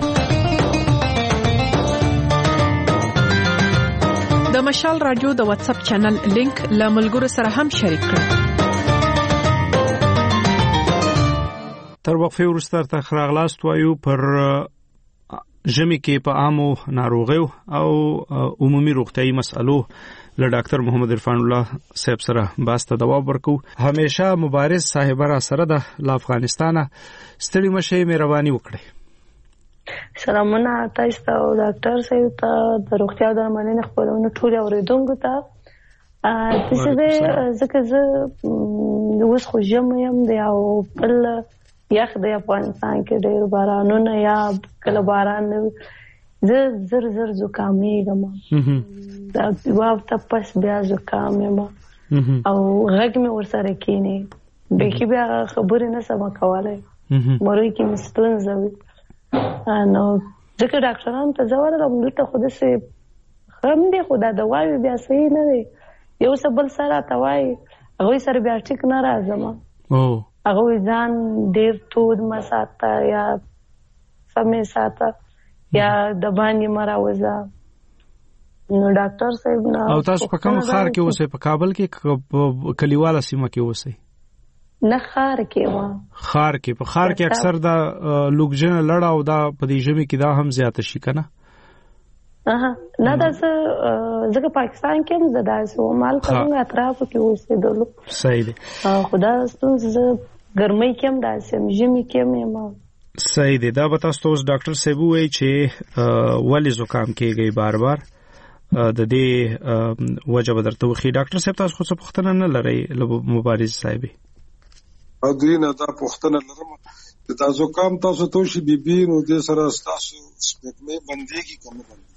د مشال رادیو د واتس اپ چینل لینک له ملګرو سره هم شریک کړئ. تر وقفه وروسته تر خراغلاست وایو پر ژمي کې په عامو ناروغیو او عمومي روغتيایي مسئلو له ډاکټر محمد عرفان الله صاحب سره باسته جواب ورکو. همیشه مبارز صاحب را سره د افغانستان ستړي مشه مهرباني وکړي. سلامونه تاسو ته او ډاکټر صاحب ته د روغتیا د مننې خبرونه ټول اوریدونکو ته. تاسو به ځکه زه اوس خو ژم یم دی او بل یخ د افغانستان کې ډېر بارانونه یا کله باران زه زر زر زکامېږم دا واو ته پس بیا زکام یم او غږ مې ورسره کېني بیخي بیا خبرې نه سم کولای مروي کې مې ستونزه وي نو ځکه ډاکټرانو ته زه ورغلم دلته خو داسې هم دی خو دا دواوې بیا صحیح نه دی یو څه بل سره راته وایي هغوی سره بیا ټیک نه راځم هغوی ځان ډېر تود مه ساته یا سمې ساته یا د باندې مه راوځه. نو ډاکټر صاحب نه او تاسو په کوم ښار کې اوسئ؟ په کابل کې کلیواله سیمه کې اوسئ؟ نه ښار کې وه. ښار کې په ښار کې اکثر دا لوګجنه لړه او دا په دې ژمي کې دا هم زیاته شي که نه؟ نه دا زه ځکه پاکستان کې هم زه داسې وم هلته موږ اطرافو کې اوسېدلو. صحیح دی. خو دا ستونزه زه ګرمۍ کې هم داسې یم ژمي کې هم یم. صحیح دی. دا به تاسو ته اوس ډاکټر صاحب ووایي چې ولې زکام کېږئ بار بار د دې وجه به درته وښیي. ډاکټر صاحب تاسو خو څه پوښتنه نه لرئ له مبارز صاحبې؟ دوی نه دا پوښتنه لرم چې دا زکام تاسو ته وشي بي بي نو دې سره ستاسو سپېږمۍ بندېږي که نه بندېږي؟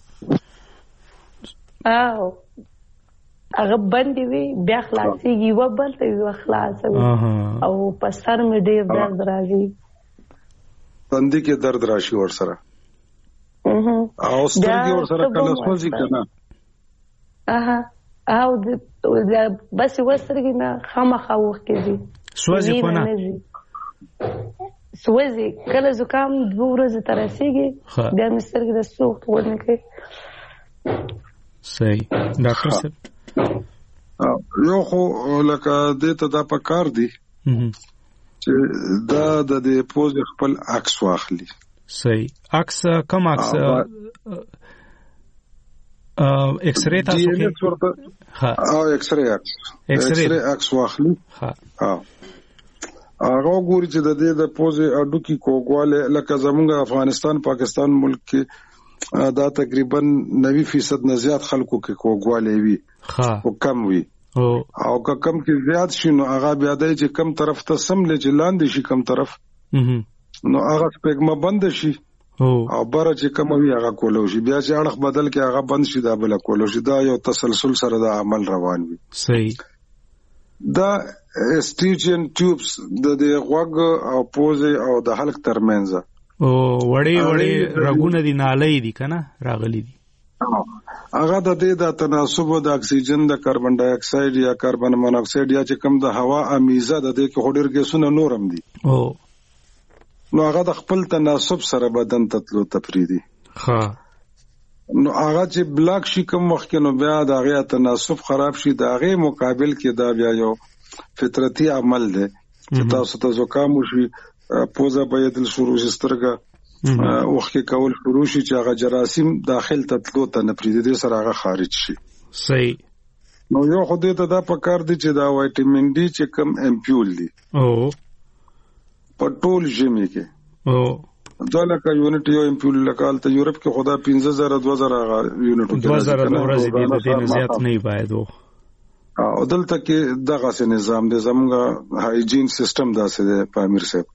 او هغه بندې وي بیا خلاصېږي یوه بل ته یوه خلاصه وي او په سر مې ډېر درد راځي تندي کې درد راشي ورسره او سترګې ورسره کله سوځي که نه؟ او بس یوه سترګې نه خامخا اوښکې ځي سوځي خو نه سوځي کله زکام دوه ورځې ته رسېږي بیا مې سترګې د سوخت غوندې کوي. صحیح. ډاکټر صاحب یو خو لکه دې ته دا پکار دی چې دا د دې پوزې خپل عکس واخلي. صحیح. عکس کوم عکس؟ ایکس رې تاسو کې؟ ها او ایکس رې عکس ایکس رې عکس واخلي. ها هغه ګوري چې د دې د پوزې اډو کې کوګواله لکه زموږ افغانستان پاکستان ملک کې دا تقریبا نوي فیصد نه زیات خلکو کې کوګواله وي او کم وي او که کم کې زیات شي نو هغه بیا دی چې کم طرف ته سم لې چې لاندې شي کم طرف نو هغه سپېګما بند شي او بره چې کم وي هغه کولو شي بیا چې اړخ بدل کې هغه بند شي دا بل کولو شي دا یو تسلسل سره د عمل روان وي. صحیح. دا اسټیچن ټیوبس د د غوږ او پوزه او د حلق ترمنځ او وړي وړي رګونه دي نالۍ دي کنه راغلي دي هغه د دې د تناسب د اکسیجن د کاربن ډای اکساید یا کاربن مونوکساید یا چې کوم د هوا امیزه د دې کې هډر ګیسونه نورم دي او نو هغه د خپل تناسب سره بدن تطلو تفریدي ها نو هغه چې بلاک شي کوم وخت نو بیا د هغه تناسب خراب شي د هغه مقابل کې دا بیا یو فطرتي عمل دی چې تاسو ته زکام وشي پوزه باید شروع سترګه وخت کول شروع شي چې هغه جراثیم داخل تطلو ته نپریدي دي سره هغه خارج شي صحیح نو یو خو دې ته دا پکار دي چې دا وایټامین ډي چې کم امپیول دي او په ټول ژمي کې او دا لکه یونټ یو امپیول لکال ته یورپ کې خدا پنځه زره دوه زره یونټ دوه زره ورځې دي د دې زیات نه باید وو او دلته کې دغه سه نظام د زموږه هایجین سیستم داسې دی په امیر صاحب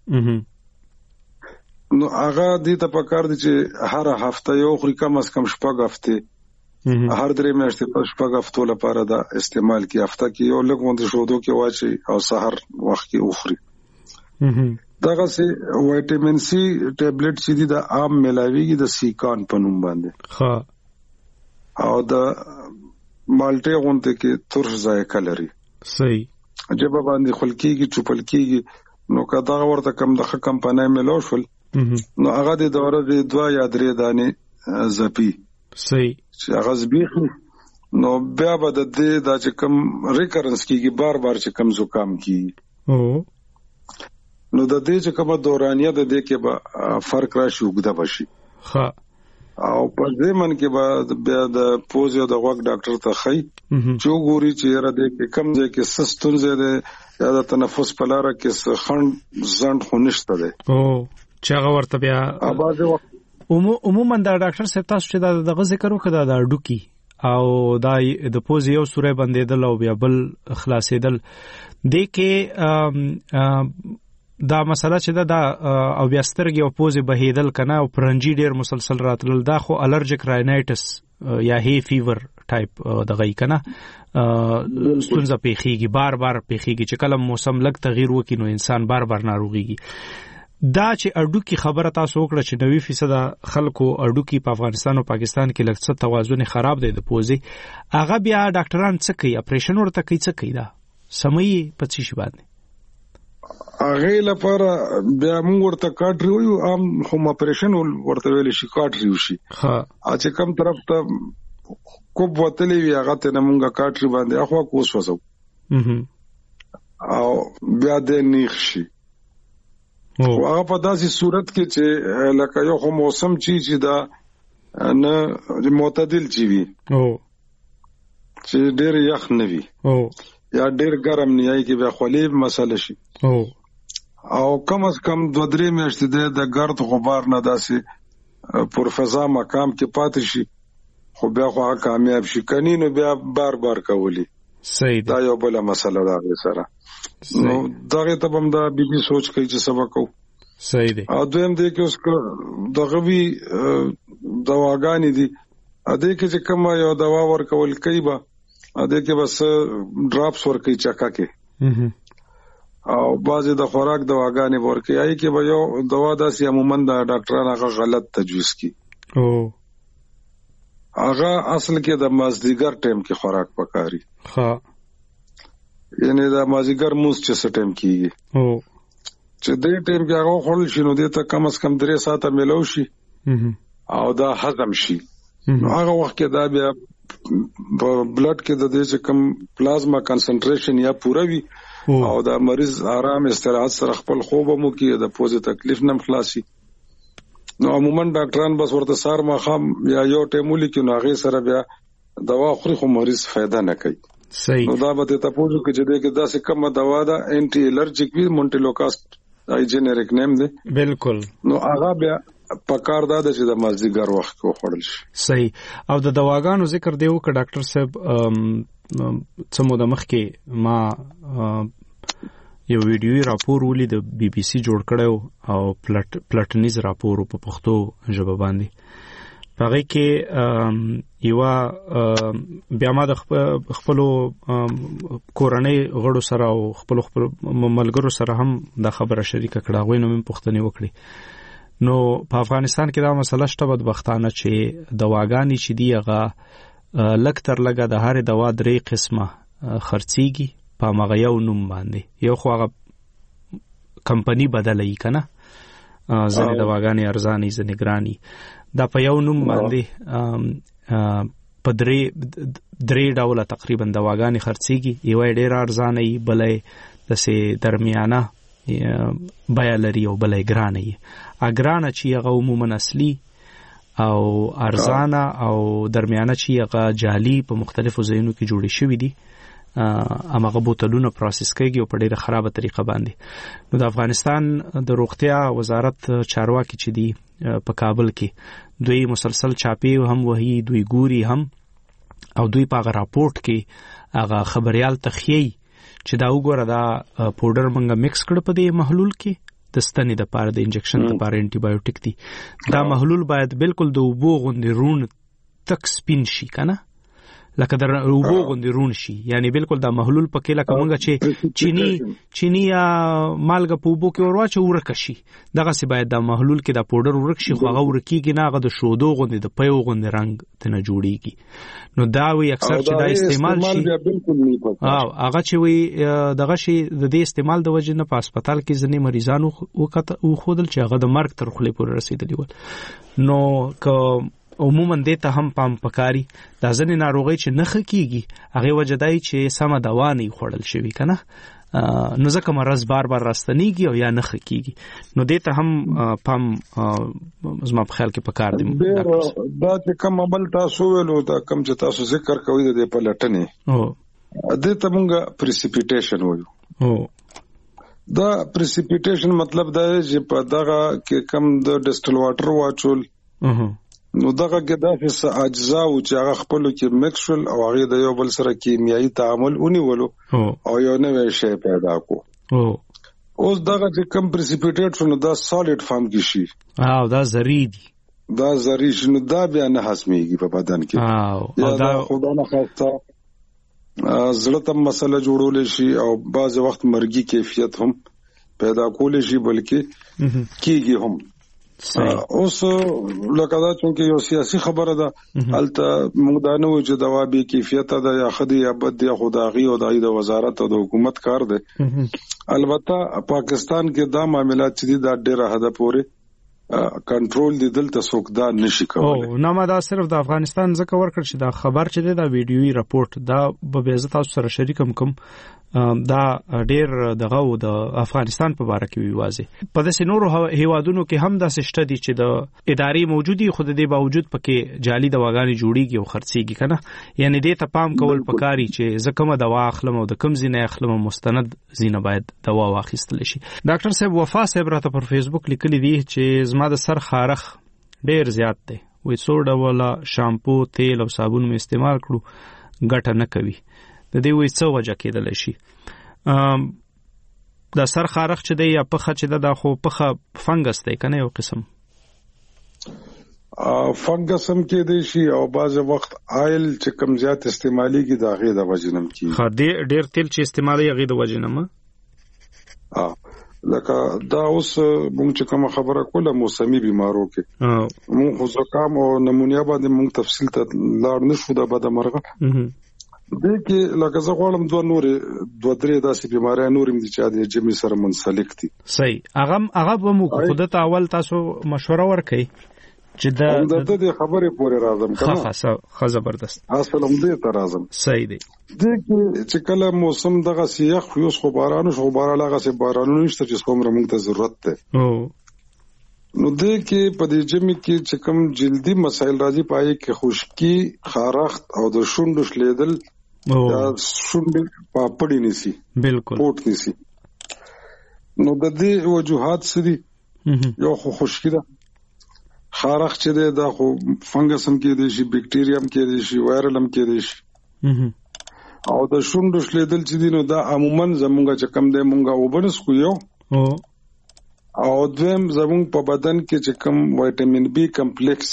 نو هغه دې ته پکار دي چې هر هفته یو خوري کم از کم شپږ هفته هر درې میاشتې په شپږ هفتو لپاره دا استعمال کی هفته کې یو لږ وند شودو کې واچي او سحر وخت کې اخري دغه سي وایټامین سي ټابلیټ چې دي د عام ملاويږي د سیکان په نوم باندې ها او د مالټه غونډه کې ترش ذایقه لري صحیح جبه باندې خلکیږي چوپلکیږي نو کدا ورته کم دغه کمپنۍ ملو شول نو هغه د دوره د دوا یا درې دانې زپی صحیح چې هغه زبیخ نو بیا به د دې د چې کم ریکرنس کیږي بار بار چې کم زکام کیږي او نو د دې چې کومه دورانیه د دې کې به فرق راشي وګدا بشي ها او په دې من کې به بیا د پوز او د غوږ ډاکټر ته خي چې ګوري چې را دې کې کم ځای کې سستون زه د یا د تنفس په لار کې خند زند خونشته ده او چې هغه ورته بیا اباځه عموما دا ډاکټر صاحب تاسو چې دا د ذکر وکړه دا ډوکی او دا د پوز یو سورې بندیدل او بیا بل خلاصېدل د کې دا مسله چې دا, دا او بیا سترګې او پوزې بهیدل کنه او پرنجي ډیر مسلسل راتلل دا خو الرجیک راینایټس یا هی فیور ټایپ دغه کنه ستونزه پیخیږي بار بار پیخیږي چې کله موسم لګ تغییر وکړي نو انسان بار بار ناروغيږي دا چې اډوکی خبره تاسو وکړه چې نوي فیصد خلکو اډوکی په افغانستان او پاکستان کې لږ څه توازن خراب دی د پوزې هغه بیا ډاکټران څه کوي اپریشن ورته کوي څه کوي دا سمې پڅې شي باندې هغه لپاره بیا موږ ورته کاټری وایو ام هم اپریشن ورته ویل شي کاټری وشي ها چې کوم طرف ته کوب وتلی وی هغه ته موږ کاټری باندې اخوا کوس وسو او بیا د نیخ شي او هغه په داسې صورت کې چې لکه یو خو موسم چی چې دا نه معتدل چی وي او چې ډېر یخ نه وي او یا ډېر ګرم نه یای کې به خلیب مسله شي او او کم از کم دو درې میاشتې د ګرد غبار نه داسې پر فضا مقام کې پاتې شي خو بیا خو کامیاب شي کني نو بیا بار بار کولی صحیح دا یو بل مسله ده سره نو دغه ته هم دا بي بي سوچ کوي چې سبق کو صحیح دی او دویم دی کې اوس دغه وی دواګانی دي ا دې کې چې کوم یو دوا ورکول کوي با ا دې کې بس ډراپس ورکي چکا کې او بعضې د خوراک دواګانې ورکي آی کې به یو دوا داسې عموما د ډاکټران هغه غلط تجویز کی او هغه اصل کې د مازدیګر ټیم کې خوراک پکاري ها یعنی د مازدیګر موس چې سټیم کیږي او چې دې ټیم کې هغه خل شنو دې ته کم از کم درې ساعته ملو شي او دا هضم شي هغه وخت کې دا بیا په بلډ کې د دې چې کم پلازما کنسنټریشن یا پوره وي او دا مریض آرام استراحت سره خپل خوب مو کې د پوزې تکلیف نم خلاصي نو عموما ډاکټران بس ورته سار ما خام یا یو ټیمولي کې نو هغه سره بیا دوا خوري خو مریض फायदा نه کوي صحیح نو دا به ته پوښتنه کې چې دغه داسې کومه دوا ده انټي الرجیک وی مونټیلوکاست دای جنریک نیم دی بالکل نو هغه بیا پکار دا چې د مازدیګر وخت کو خورل شي صحیح او د دواګانو ذکر دیو ک ډاکټر صاحب څمو د مخ کې ما یو ویډیوي راپور ولې د بي بي سي جوړ کړو او پلټ پلټنیز راپور په پښتو ژبه باندې هغه کې یو بیا ما د خپل کورنۍ غړو سره او خپل خپل ملګرو سره هم دا خبره شریکه کړه، غوښنه مې پوښتنه وکړي. نو په افغانستان کې دا مسله شته بدبختانه چې دواګانې چې دی هغه لک تر لګه د هر دوا درې قسمه خرڅيږي په مغه یو نوم باندې، یو خو هغه کمپنی بدلې کنه، ځنې دواګانې ارزانې ځنې ګرانې، دا په یو نوم باندې په درې درې ډوله تقریبا دواګانې خرڅيږي، یو ډېر ارزانې، بلې دسې درمیانه بیا لري او بلې ګرانې. اګرانه چې هغه عموما اصلي او ارزانه او درمیانه چې هغه جعلي په مختلفو ځایونو کې جوړې شوې دي، امغه بوتلونه پروسس کېږي او په ډیره خرابه طریقه باندې. نو د افغانستان د روغتیا وزارت چارواکي چې دی په کابل کې دوی مسلسل چاپی هم وਹੀ دوی ګوري هم او دوی په هغه راپورټ کې هغه خبريال تخیي چې دا وګوره دا پاوډر منګه مکس کړ په دې محلول کې د ستنې د پاره د انجکشن د پاره انټي بایوټیک دی. دا محلول باید بالکل د اوبو غوندې رون تک سپین شي کنه، لکه در اوبو غوندې رون شي، یعنی بالکل دا محلول پکې لکه مونږه چې چینی چینی یا مالګه په اوبو کې ورواچو ورک شي، دغه سی باید دا محلول کې دا پاوډر ورک شي، خو هغه ورکیږي نه، هغه د شودو غوندې د پیو غوندې رنگ ته نه جوړیږي. نو دا وی اکثر چې دا استعمال شي او هغه چې وی دغه شي د دې استعمال د وجې نه په هسپتال کې ځنې مریضانو وکړه خودل چې هغه د مرګ تر خولې پورې رسیدلی ول. نو که عموما دې ته هم پام پکاري، دا ځنې ناروغي چې نخ کیږي هغه وجدای چې سم دوا نه خوړل شوی کنه، نو ځکه مرز بار بار راستنیږي او یا نخ کیږي، نو دې ته هم پام زما په خیال کې پکار دی. دا چې کوم عمل تاسو ویلو دا کوم چې تاسو ذکر کوئ د په لټنې او دې ته موږ پریسیپیټیشن وایو. او دا پریسیپیټیشن مطلب دا چې په دغه کې کم د ډسټل واټر واچول، نو دغه کې داسې اجزا او چې هغه خپل کې مکسول او هغه د یو بل سره کیمیاوي تعامل ونیولو او یو نوې شی پیدا کو. اوس دغه چې کم پریسیپیټیټ شنو دا سالډ فارم کې شي او دا زری دي، دا زری شنو دا بیا نه هضمېږي په بدن کې، او دا خدای نه خاصه زړه ته مسله جوړول شي او بعض وخت مرګي کیفیت هم پیدا کول شي، بلکې کیږي هم. اوس لکه دا چې یو سیاسي خبره ده، الته موږ دا نه وایو چې دوا به کیفیت ده یا خدي یا بد یا خداغي او د وزارت او د حکومت کار ده. البته پاکستان کې دا معاملات چې دا ډېر حد پورې کنټرول دي، دلته څوک دا نشي کولای. او نه ما دا صرف د افغانستان ځکه ورکړ چې دا خبر چې دا ویډیوي راپورټ دا به عزت تاسو سره شریکم کوم، دا ډیر دغه د افغانستان په اړه کې ویوازي. په داسې نورو هیوادونو کې هم داسې شته دي چې د ادارې موجودي خو د دې باوجود پکې جعلي دواګانې جوړیږي او خرڅيږي کنه، یعنی دې ته پام کول پکاري چې زه کومه دوا اخلم او د کوم ځای اخلم مستند زینه باید دوا واخیستل شي. ډاکټر صاحب وفا صاحب راته پر فیسبوک لیکلی دی چې زما د سر خارخ ډیر زیات دی، وې څو ډول شامپو تیل او صابون مې استعمال کړو ګټه نه کوي، د دې وې څه وجه کېدل شي؟ دا سر خارخ چې دی یا پخه چې دا خو پخه فنګس دی کنه، یو قسم فنګس هم کې دی شي او بعض وخت آیل چې کم زیات استعمالي کی دا غي د وجنم کی خا دې ډیر تیل چې استعمالي غي د وجنم ا لکه دا اوس موږ چې کوم خبره کوله موسمي بیمارو کې موږ خو زکام او نمونیا باندې موږ تفصیل ته لاړ نشو دا به د مرغه دې کې لکه زه غواړم دوه نورې دوه درې داسې بیماری نورې دي چې د جمی سره منسلک دي. صحیح. هغه هغه به مو خود ته اول تاسو مشوره ورکړئ چې دا د دې خبرې پورې راځم کنه. ها ها زبردست. اصل هم دې ته راځم. صحیح دی. دې کې چې کله موسم دغه سیاخ یو خو بارانو شو باران هغه سي بارانو نشته چې څومره موږ ته ضرورت ده. او نو دې کې په دې جمی کې چې کوم جلدی مسایل راځي پای کې خشکی، خارخت او د شونډو شلیدل دا شونډې پاپړې نسی بالکل پورت نسی. نو د دې وجوهات سدي یو خو خشکی ده، خارخ چې ده دا خو فنګس هم کې دي شي، بیکټیریا هم کې دي شي، وایرل هم کې دي شي، او د شونډو شلیدل چې دي نو دا عموما زمونږه چې کم ده مونږه وبنس کو یو او دویم زمونږ په بدن کې چې کم وټامین بی کمپلیکس سي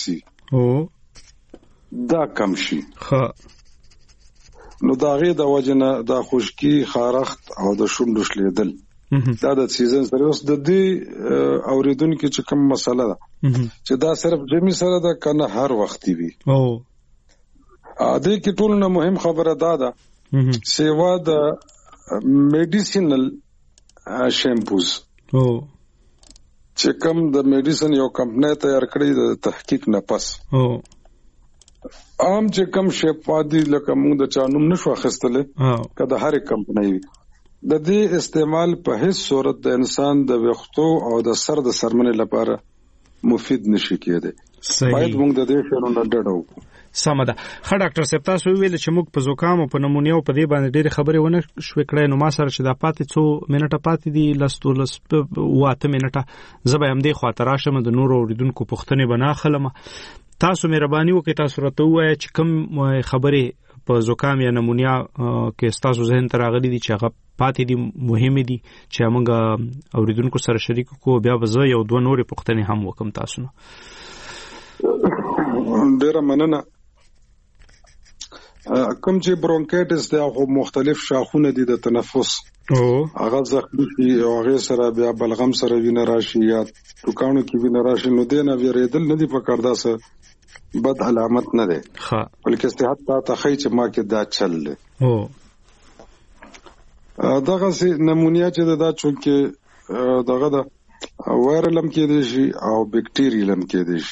او دا کم شي. ها نو دا غي د وجنه د خشکی خارخت او د شونډو شلیدل دا د سیزن سره اوس د دې اوریدونکو چې کوم مسله ده چې دا صرف جمی سره ده کنه هر وخت وي. او ا دې کې ټول نه مهم خبره دا ده سیوا د میډیسینل شیمپوز او چې کوم د میډیسن یو کمپنی تیار کړی د تحقیق نه پس او عام چې کوم شپادي لکه موږ د چانوم نشو اخیستلې کله هر کمپنی وي د دې استعمال په هیڅ صورت د انسان د وختو او د سر د سرمنې لپاره مفید نشي کېدی. باید موږ د دې شنو نه ډډو. سم ده. خا ډاکټر صاحب تاسو ویل چې موږ په زوکام او په نمونیا او په دې باندې ډېر خبرې ونه شوې کړې نو ما سره چې دا پاتې څو منټه پاتې دي لستو لس واته منټه زبې هم دې خاطر راشم د نور اوریدونکو پوښتنې بنا خلم. تاسو مهرباني وکړئ تاسو راته وایئ چې کوم خبرې په زوکام یا نمونیا کې تاسو ذهن ته راغلي دي چې هغه پاتې دي مهمه دي چې موږ اوریدونکو سره شریک کو بیا به زه یو دوه نورې پوښتنې هم وکم تاسو نه. ډیره مننه. کوم چې برونکایټس د خو مختلف شاخونه دي د تنفس او هغه زخمی شي او هغه سره بیا بلغم سره وینه راشي یا ټوکانو کې وینه راشي نو دې نه ویریدل نه دي پکار دا څه بد علامت نه ده. ها بلکې صحت ته خی چې ما کې دا چل له او دغه سي نمونیا چې دا چونکه دغه دا وایرلم کې دي شي او بکټیریلم کې دي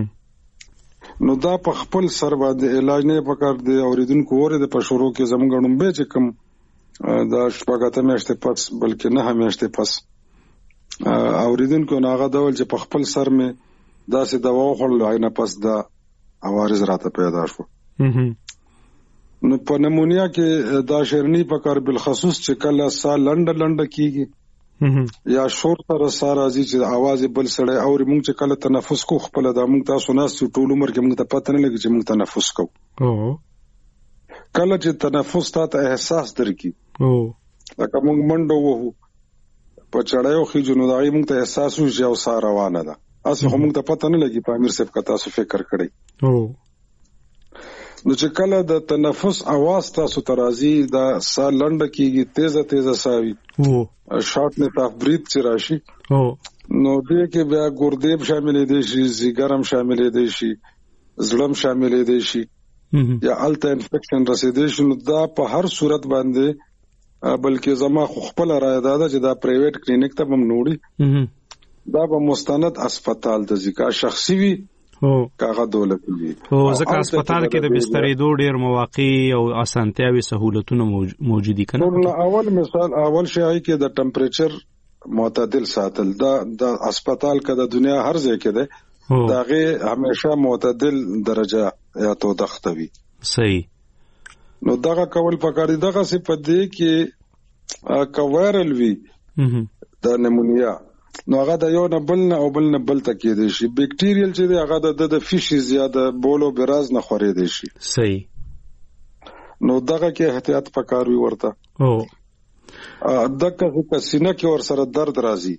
شي نو دا په خپل سر باندې علاج نه پکار دی. اوریدونکو وره د پښورو کې زمونږ نوم به چې کوم دا شپږاته میاشتې پس بلکې نه میاشتې پس اوریدونکو ناغه ډول چې په خپل سر مې دا سي دوا خورل عینه پس دا عوارض راته پیدا شو. نو په نمونیا کې دا شرنی پکار بالخصوص چې کله سا لنډ لنډ کیږي یا شور سره سره ازي چې आवाज بل سړی او موږ چې کله تنفس کو خپل د موږ تاسو ناس ټول عمر کې موږ ته پته نه لګي چې موږ تنفس کو. او کله چې تنفس ته احساس درکې او لکه موږ منډو وو په چړایو خې جنو دای موږ ته احساس وشي او سار روانه ده اسه هم ته پته نه لګي په امیر صاحب کا تاسو فکر کړی. او نو چې کله د تنفس आवाज تاسو ترازی دا سا لنډ کیږي تیزه تیزه ساوي او شارټنس اف بریث چې راشي او نو دې کې بیا ګردیب شاملې دي شي زیګرم شاملې دي شي زړم شاملې دي شي یا الټا انفیکشن رسیدي شي نو دا په هر صورت باندې بلکې زما خو خپل رائے ده چې دا پرایویټ کلینیک ته هم نوړي دا به مستند هسپتال د ذکر شخصي وي او کاغه دولت وي او ځکه هسپتال کې د بسترې دوه ډیر مواقع او اسانتیاوي سہولتونه موجودي کنه. اول مثال اول شی کې د ټمپریچر معتدل ساتل دا د هسپتال کې د دنیا هر ځای کې ده داغه همیشه معتدل درجه یا تو دختوي. صحیح. نو دغه کول پکاري دغه څه پدې کې کوایرل وی د نمونیا نو هغه د یو نه بل نه او بل نه بل تکې دي شي. بکټیریل چې دی هغه د د فیشي زیاده بولو براز نه خوري دي شي. صحیح. نو دغه کې احتیاط پکار وي ورته. او دغه په سینه کې ور سره درد راځي.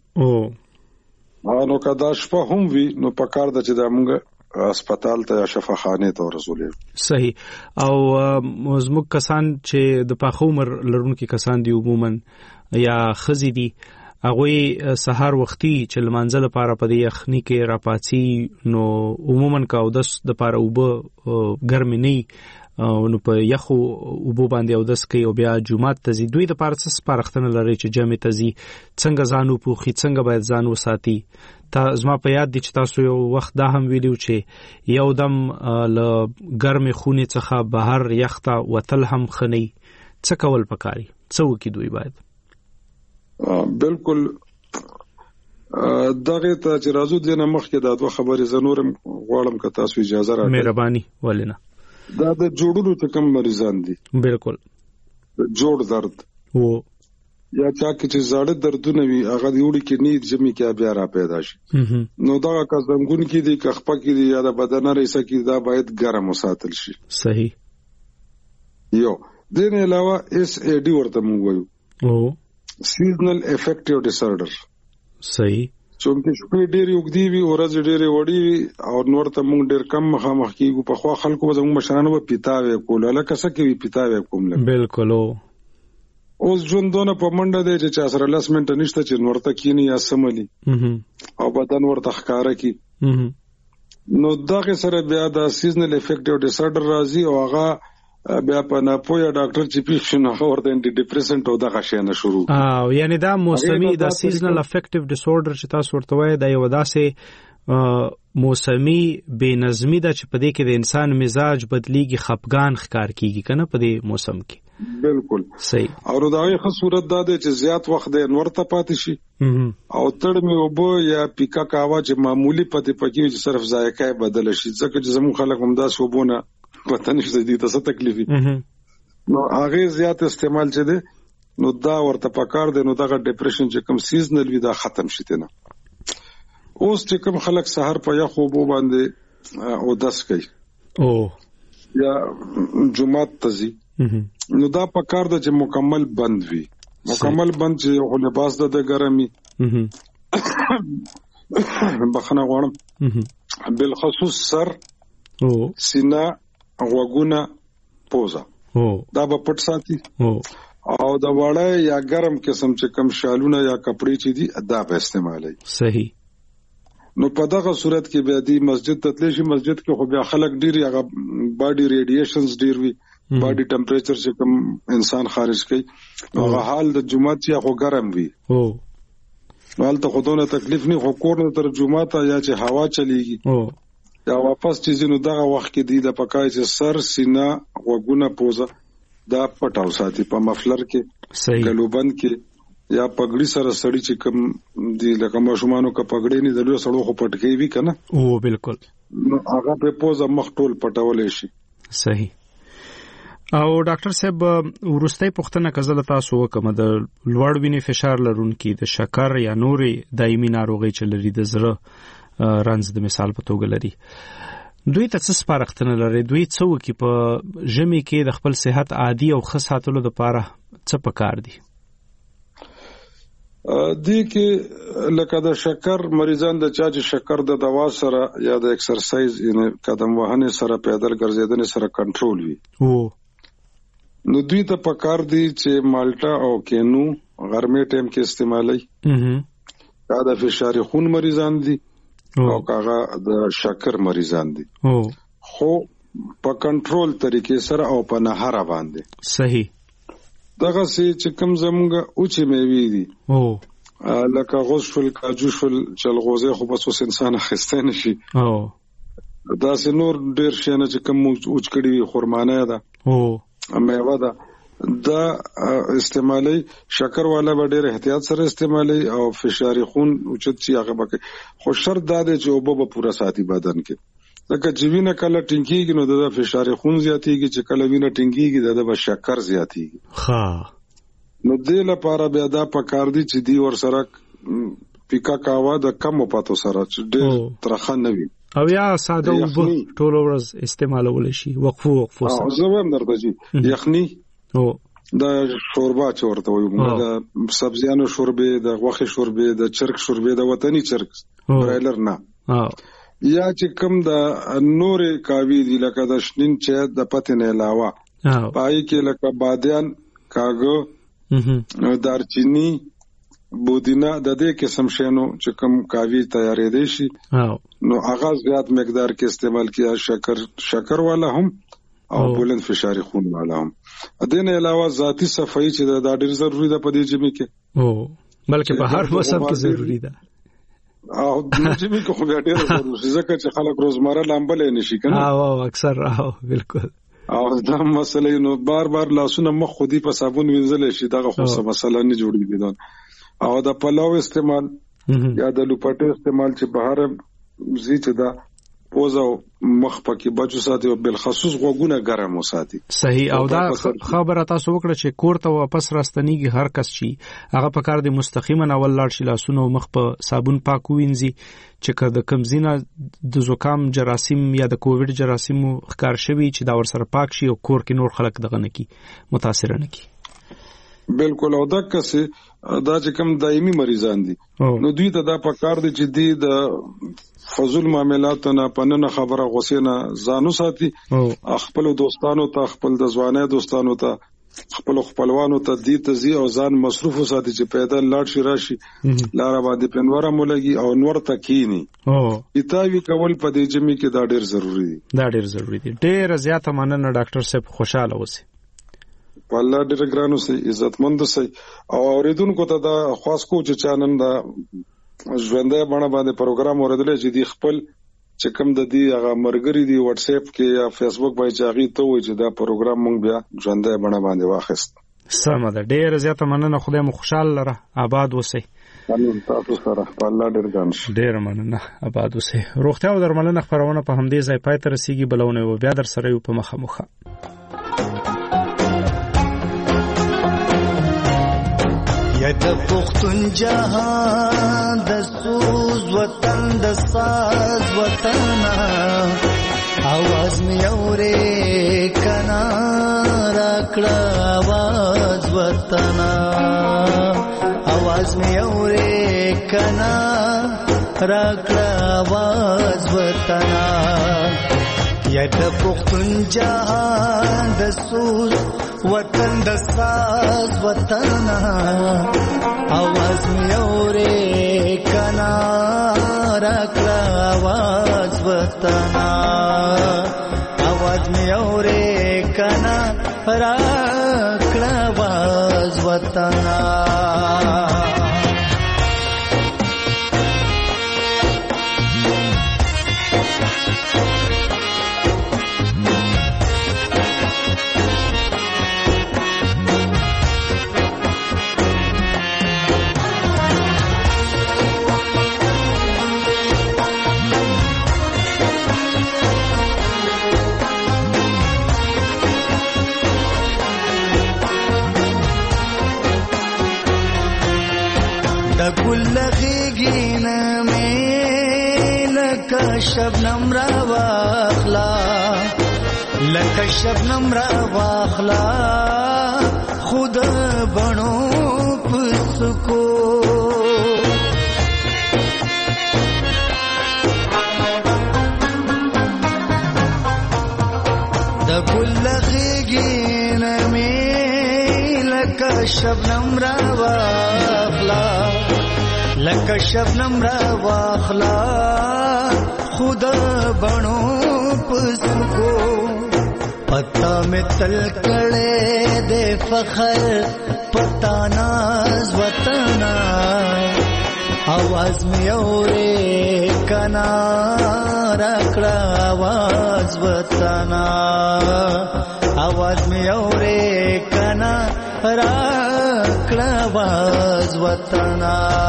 او نو کدا شپه هم وي نو پکار د چې د موږ هسپتال ته یا شفاخانه ته ورسولې. صحیح. او زموږ کسان چې د پاخه عمر لرونکو کسان دي عموما یا خزي دي هغه سحر وختي چې لمانځل لپاره په دې یخني کې راپاتې نو عموما کا او دس د لپاره وب ګرمي نه نو په یخو وب باندې او دس کې او بیا جمعه ته زی دوی د لپاره څه سپارښتنه لري چې جمع ته زی څنګه ځانو پوخي څنګه باید ځان وساتي. تا زما په یاد دي چې تاسو یو وخت دا هم ویلو چې یو دم ل ګرمي خونې څخه بهر یخته وتل هم خني څه کول پکاري څه وکي دوی باید. بالکل دغه ته چې راځو د نمخ کې دا دوه خبرې زنورم غواړم که تاسو اجازه راکړئ. مهرباني ولنه. دا د جوړولو ته کم مریضان دي. بالکل. جوړ درد وو یا چا کې چې زړه دردونه وي هغه دی وړي کې نید جمعي کې بیا را پیدا شي. نو دا کا زنګون کې دي کخپه کې دي یا د بدن رئیسه کې دا باید ګرم وساتل شي. صحیح. یو دین علاوه اس ای ډي ورته موږ وایو. او seasonal affective disorder. صحیح. چونکه شپې ډېری وګدي وي او ورځ ډېری وړي وي او نور ته موږ ډېر کم مخامخ کیږو. په خوا خلکو زموږ مشرانو په پیتاوي کول لکه څه کوي پیتاوي کوم لکه بالکل. اوس ژوندونه په منډه دی چې چا سره لاس منټه نشته چې نورته کینی یا سملی او بدن ورته ښکارا کی. نو دغه سره بیا د سیزنل افیکټیو ډیسارډر راځي او هغه بیا په ناپوهه ډاکټر چې پیښ شنو ورته انټي ډیپریسنټ او دغه شی نه شروع. او یعنی دا موسمي د سیزنل افیکټیو ډیسارډر چې تاسو ورته وایي دا یو داسې موسمي بے نظمی ده چې په دې کې د انسان مزاج بدلیږي، خپګان ښکار کیږي کنه په دې موسم کې. بالکل صحیح. او دا یو ښه صورت ده چې زیات وخت د نور ته پاتې شي او تړ می وبو یا پیکا کاوا چې معمولی پته پکې چې صرف ذایقه بدل شي، ځکه چې زموږ خلک هم دا شوبونه پته نشته دي تاسو تکلیفي نو هغه زیات استعمال چي دي نو دا ورته پکار دي نو دا ډیپریشن چې کوم سیزنل وي دا ختم شي نه. اوس چې کوم خلک سحر په یخو بو باندې او داس کوي او یا جمعات تزي نو دا پکار ده چې مکمل بند وي، مکمل بند چې خو لباس د ګرمي بخنه غواړم بالخصوص سر او سینه غوګونه پوزا دا به پټ ساتي او دا وړه یا ګرم قسم چې کم شالونه یا کپڑے چې دي دا به استعمالي. صحیح. نو په دغه صورت کې بیا دی مسجد ته تللی شي، مسجد کې خو بیا خلک ډیر هغه باډي ریډیشنز ډیر وي، باډي ټمپریچر چې کم انسان خارج کوي هغه حال د جمعه چې خو ګرم وي او حالت خودونه تکلیف نه خو کور نه تر جمعه ته یا چې هوا چلیږي او یا واپس چې زینو دغه وخت کې دی د پکای چې سر سینه غوګونه پوزا دا پټاو ساتي په مفلر کې. صحیح. ګلوبند کې یا پګړی سره سړی چې کوم دی لکه ماشومانو کا پګړی نه دلو سړو خو پټکی وی کنه او بالکل نو هغه په پوزا مخ ټول پټولې شي. صحیح. او ډاکټر صاحب ورستۍ پوښتنه کزله تاسو وکم د لوړ وینې فشار لرونکي د شکر یا نورې دایمي ناروغي چې لري د زړه رنځ د مثال په توګه لري، دوی ته څه سپارښتنه لري؟ دوی څه وکي په ژمي کې د خپل صحت عادي او ښه ساتلو لپاره څه پکار دي؟ دي کې لکه د شکر مریضان د چا چې شکر د دوا سره یا د ایکسرسایز یعنی قدم وهنې سره پیدل ګرځېدنې سره کنټرول وي او نو دوی ته پکار دي چې مالټا او کینو غرمې ټیم کې استعمالي. دا د فشار خون مریضان دي او کاغه د شکر مریضان دي او خو په کنټرول طریقې سره او په نهار باندې. صحیح. دغه سي چې کوم زمونږه اوچې میوي دي او لکه غوز شول کاجو شول چلغوزه خو بس اوس انسان خسته نشي او دا سي نور ډیر شي نه چې کوم اوچ کړي وي خرمانه ده او میوه ده دا استعمالي شکر والا به ډېر احتیاط سره استعمالي او فشار خون اوچت شي هغه بکې خو شرط دا دی چې اوبه به پورا ساتي بدن کې، لکه چې وینه کله ټینګيږي نو د فشار خون زیاتېږي، چې کله وینه ټینګيږي د شکر زیاتېږي. ها نو دې لپاره بیا دا پکار دي چې دی ور سره پیکا کاوا د کم پاتو سره چې ډېر ترخه نه وي او یا ساده وب ټول ورځ استعمالول شي وقفو وقفو سره. او زه هم درته چې یخني او د شوربا چورته وي د سبزیانو شوربې د غوښې شوربې د چرګ شوربې د وطني چرګ برایلر نه یا چې کوم د نورې کاوی دي لکه د شنین چې د پته نه علاوه پای کې لکه بادیان کاغو دارچینی بودینا د دې قسم شینو چې کوم کاوی تیارې دي شي نو آغاز زیات مقدار کې استعمال کیا شکر شکر والا هم او بلند فشار خون والا هم. دین علاوه ذاتی صفائی چې دا ډیر ضروری ده په دې جمی کې او بلکې په هر موسم کې ضروری ده او د جمی کې خو ډیر ضروری ده ځکه چې خلک روزمره لامبلې نشي کنه او اکثر او بالکل او دا مسله نو بار بار لاسونه مخ خودي په صابون وینځل شي دا خو څه مسله نه جوړیږي دا او د پلاو استعمال یا د لوپټه استعمال چې بهر زی چې دا پوزا مخ پکې بچو ساتي او بل خصوص غوګونه ګرم وساتي. صحیح. او دا خبره تاسو وکړه چې کور ته واپس راستنیږي هر کس شي هغه په کار دي مستقیما اول لاړ شي لاسونه مخ په صابون پاک وینځي چې کله د کمزینه د زکام جراثیم یا د کووډ جراثیم ښکار شوی چې دا ور سره پاک شي او کور کې نور خلک دغه نه کی متاثر نه کی. بالکل. او دا کسه دا چې کوم دایمي مریضان دي نو دوی ته دا پکار دي چې دی د فضول معاملاتو نه پننه خبره غوسه نه ځانو ساتي، خپل دوستانو ته، خپل د ځواني دوستانو ته، خپل خپلوانو ته دي ته زی او ځان مصروف ساتي چې پیدا لاړ شي راشي لار باندې پنوره مولګي او نور تکینی. او ایتاوی کول په دې جمی کې دا ډیر ضروری دي. دا ډیر ضروری دي. ډیر زیاته مننه ډاکټر صاحب، خوشاله اوسئ. والله ډیر ګرانو سي، عزتمند سي. او اوریدونکو ته دا خاص کو چې چانن دا ژوندې باندې باندې پروګرام اوریدل چې دی خپل چې کوم د دې هغه مرګري دی واتس اپ کې یا فیسبوک باندې چاغي ته وي چې دا پروګرام مونږ بیا ژوندې باندې باندې واخیست. سمه ده. ډیر زیاته مننه. خدای مو خوشاله لره، آباد اوسئ. امين. تاسو سره الله ډیر ګان شي. ډیر مننه، آباد اوسئ. روغتیا او درملنه خبرونه په همدې ځای پای ته رسیدي. بلونه و بیا در سره یو په مخه مخه. یا د پختون جهان د سوز وطن د ساز وطن आवाज می اورې کنا راکړه आवाज وطن आवाज می اورې کنا راکړه आवाज وطن یا د پختون جهان د سوز وطن د ساز وطن आवाज می اورې کنا راکړه आवाज وطن आवाज می اورې کنا راکړه आवाज وطن. گلغیگین میں لکا شبنم را واخلا لکا شبنم را واخلا خود بنو پسکو دا گلغیگین میں لکا شبنم را واخلا لکه شبنم را واخلا خود بنو پسکو پتا میں تل کڑے دے فخر پتا ناز وطن आवाज میں اورے کنا راکڑا आवाज وطن आवाज میں اورے کنا راکڑا आवाज وطن.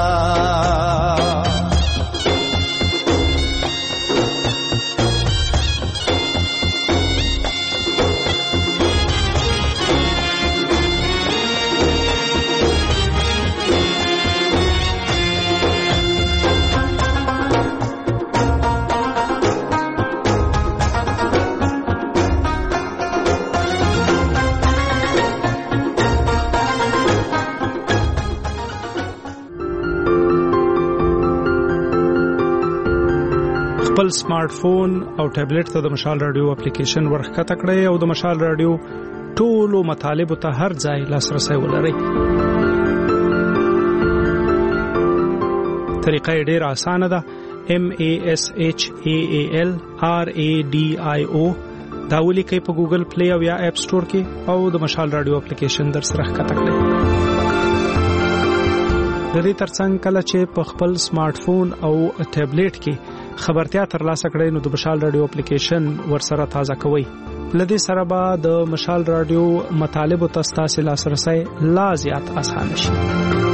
خپل سمارټ فون او ټابلیټ ته د مشال رادیو اپلیکیشن ورخکته کړئ او د مشال رادیو ټولو مطالبه ته هر ځای لاسرسي ولرئ. طریقه ډیره اسانه ده. M A S H A A L R A D I O دا ولیکئ په ګوګل پلی او یا اپ سٹور کې او د مشال رادیو اپلیکیشن در سره ښکته کړئ. د دې ترڅنګ کله چې په خپل سمارټ فون او ټابلیټ کې خبرتیا ترلاسه کړئ نو د مشال رادیو اپلیکیشن ورسره تازه کوئ. لدې سره به د مشال رادیو مطالب او تاسو لاسرسي لا زیات اسانه شي.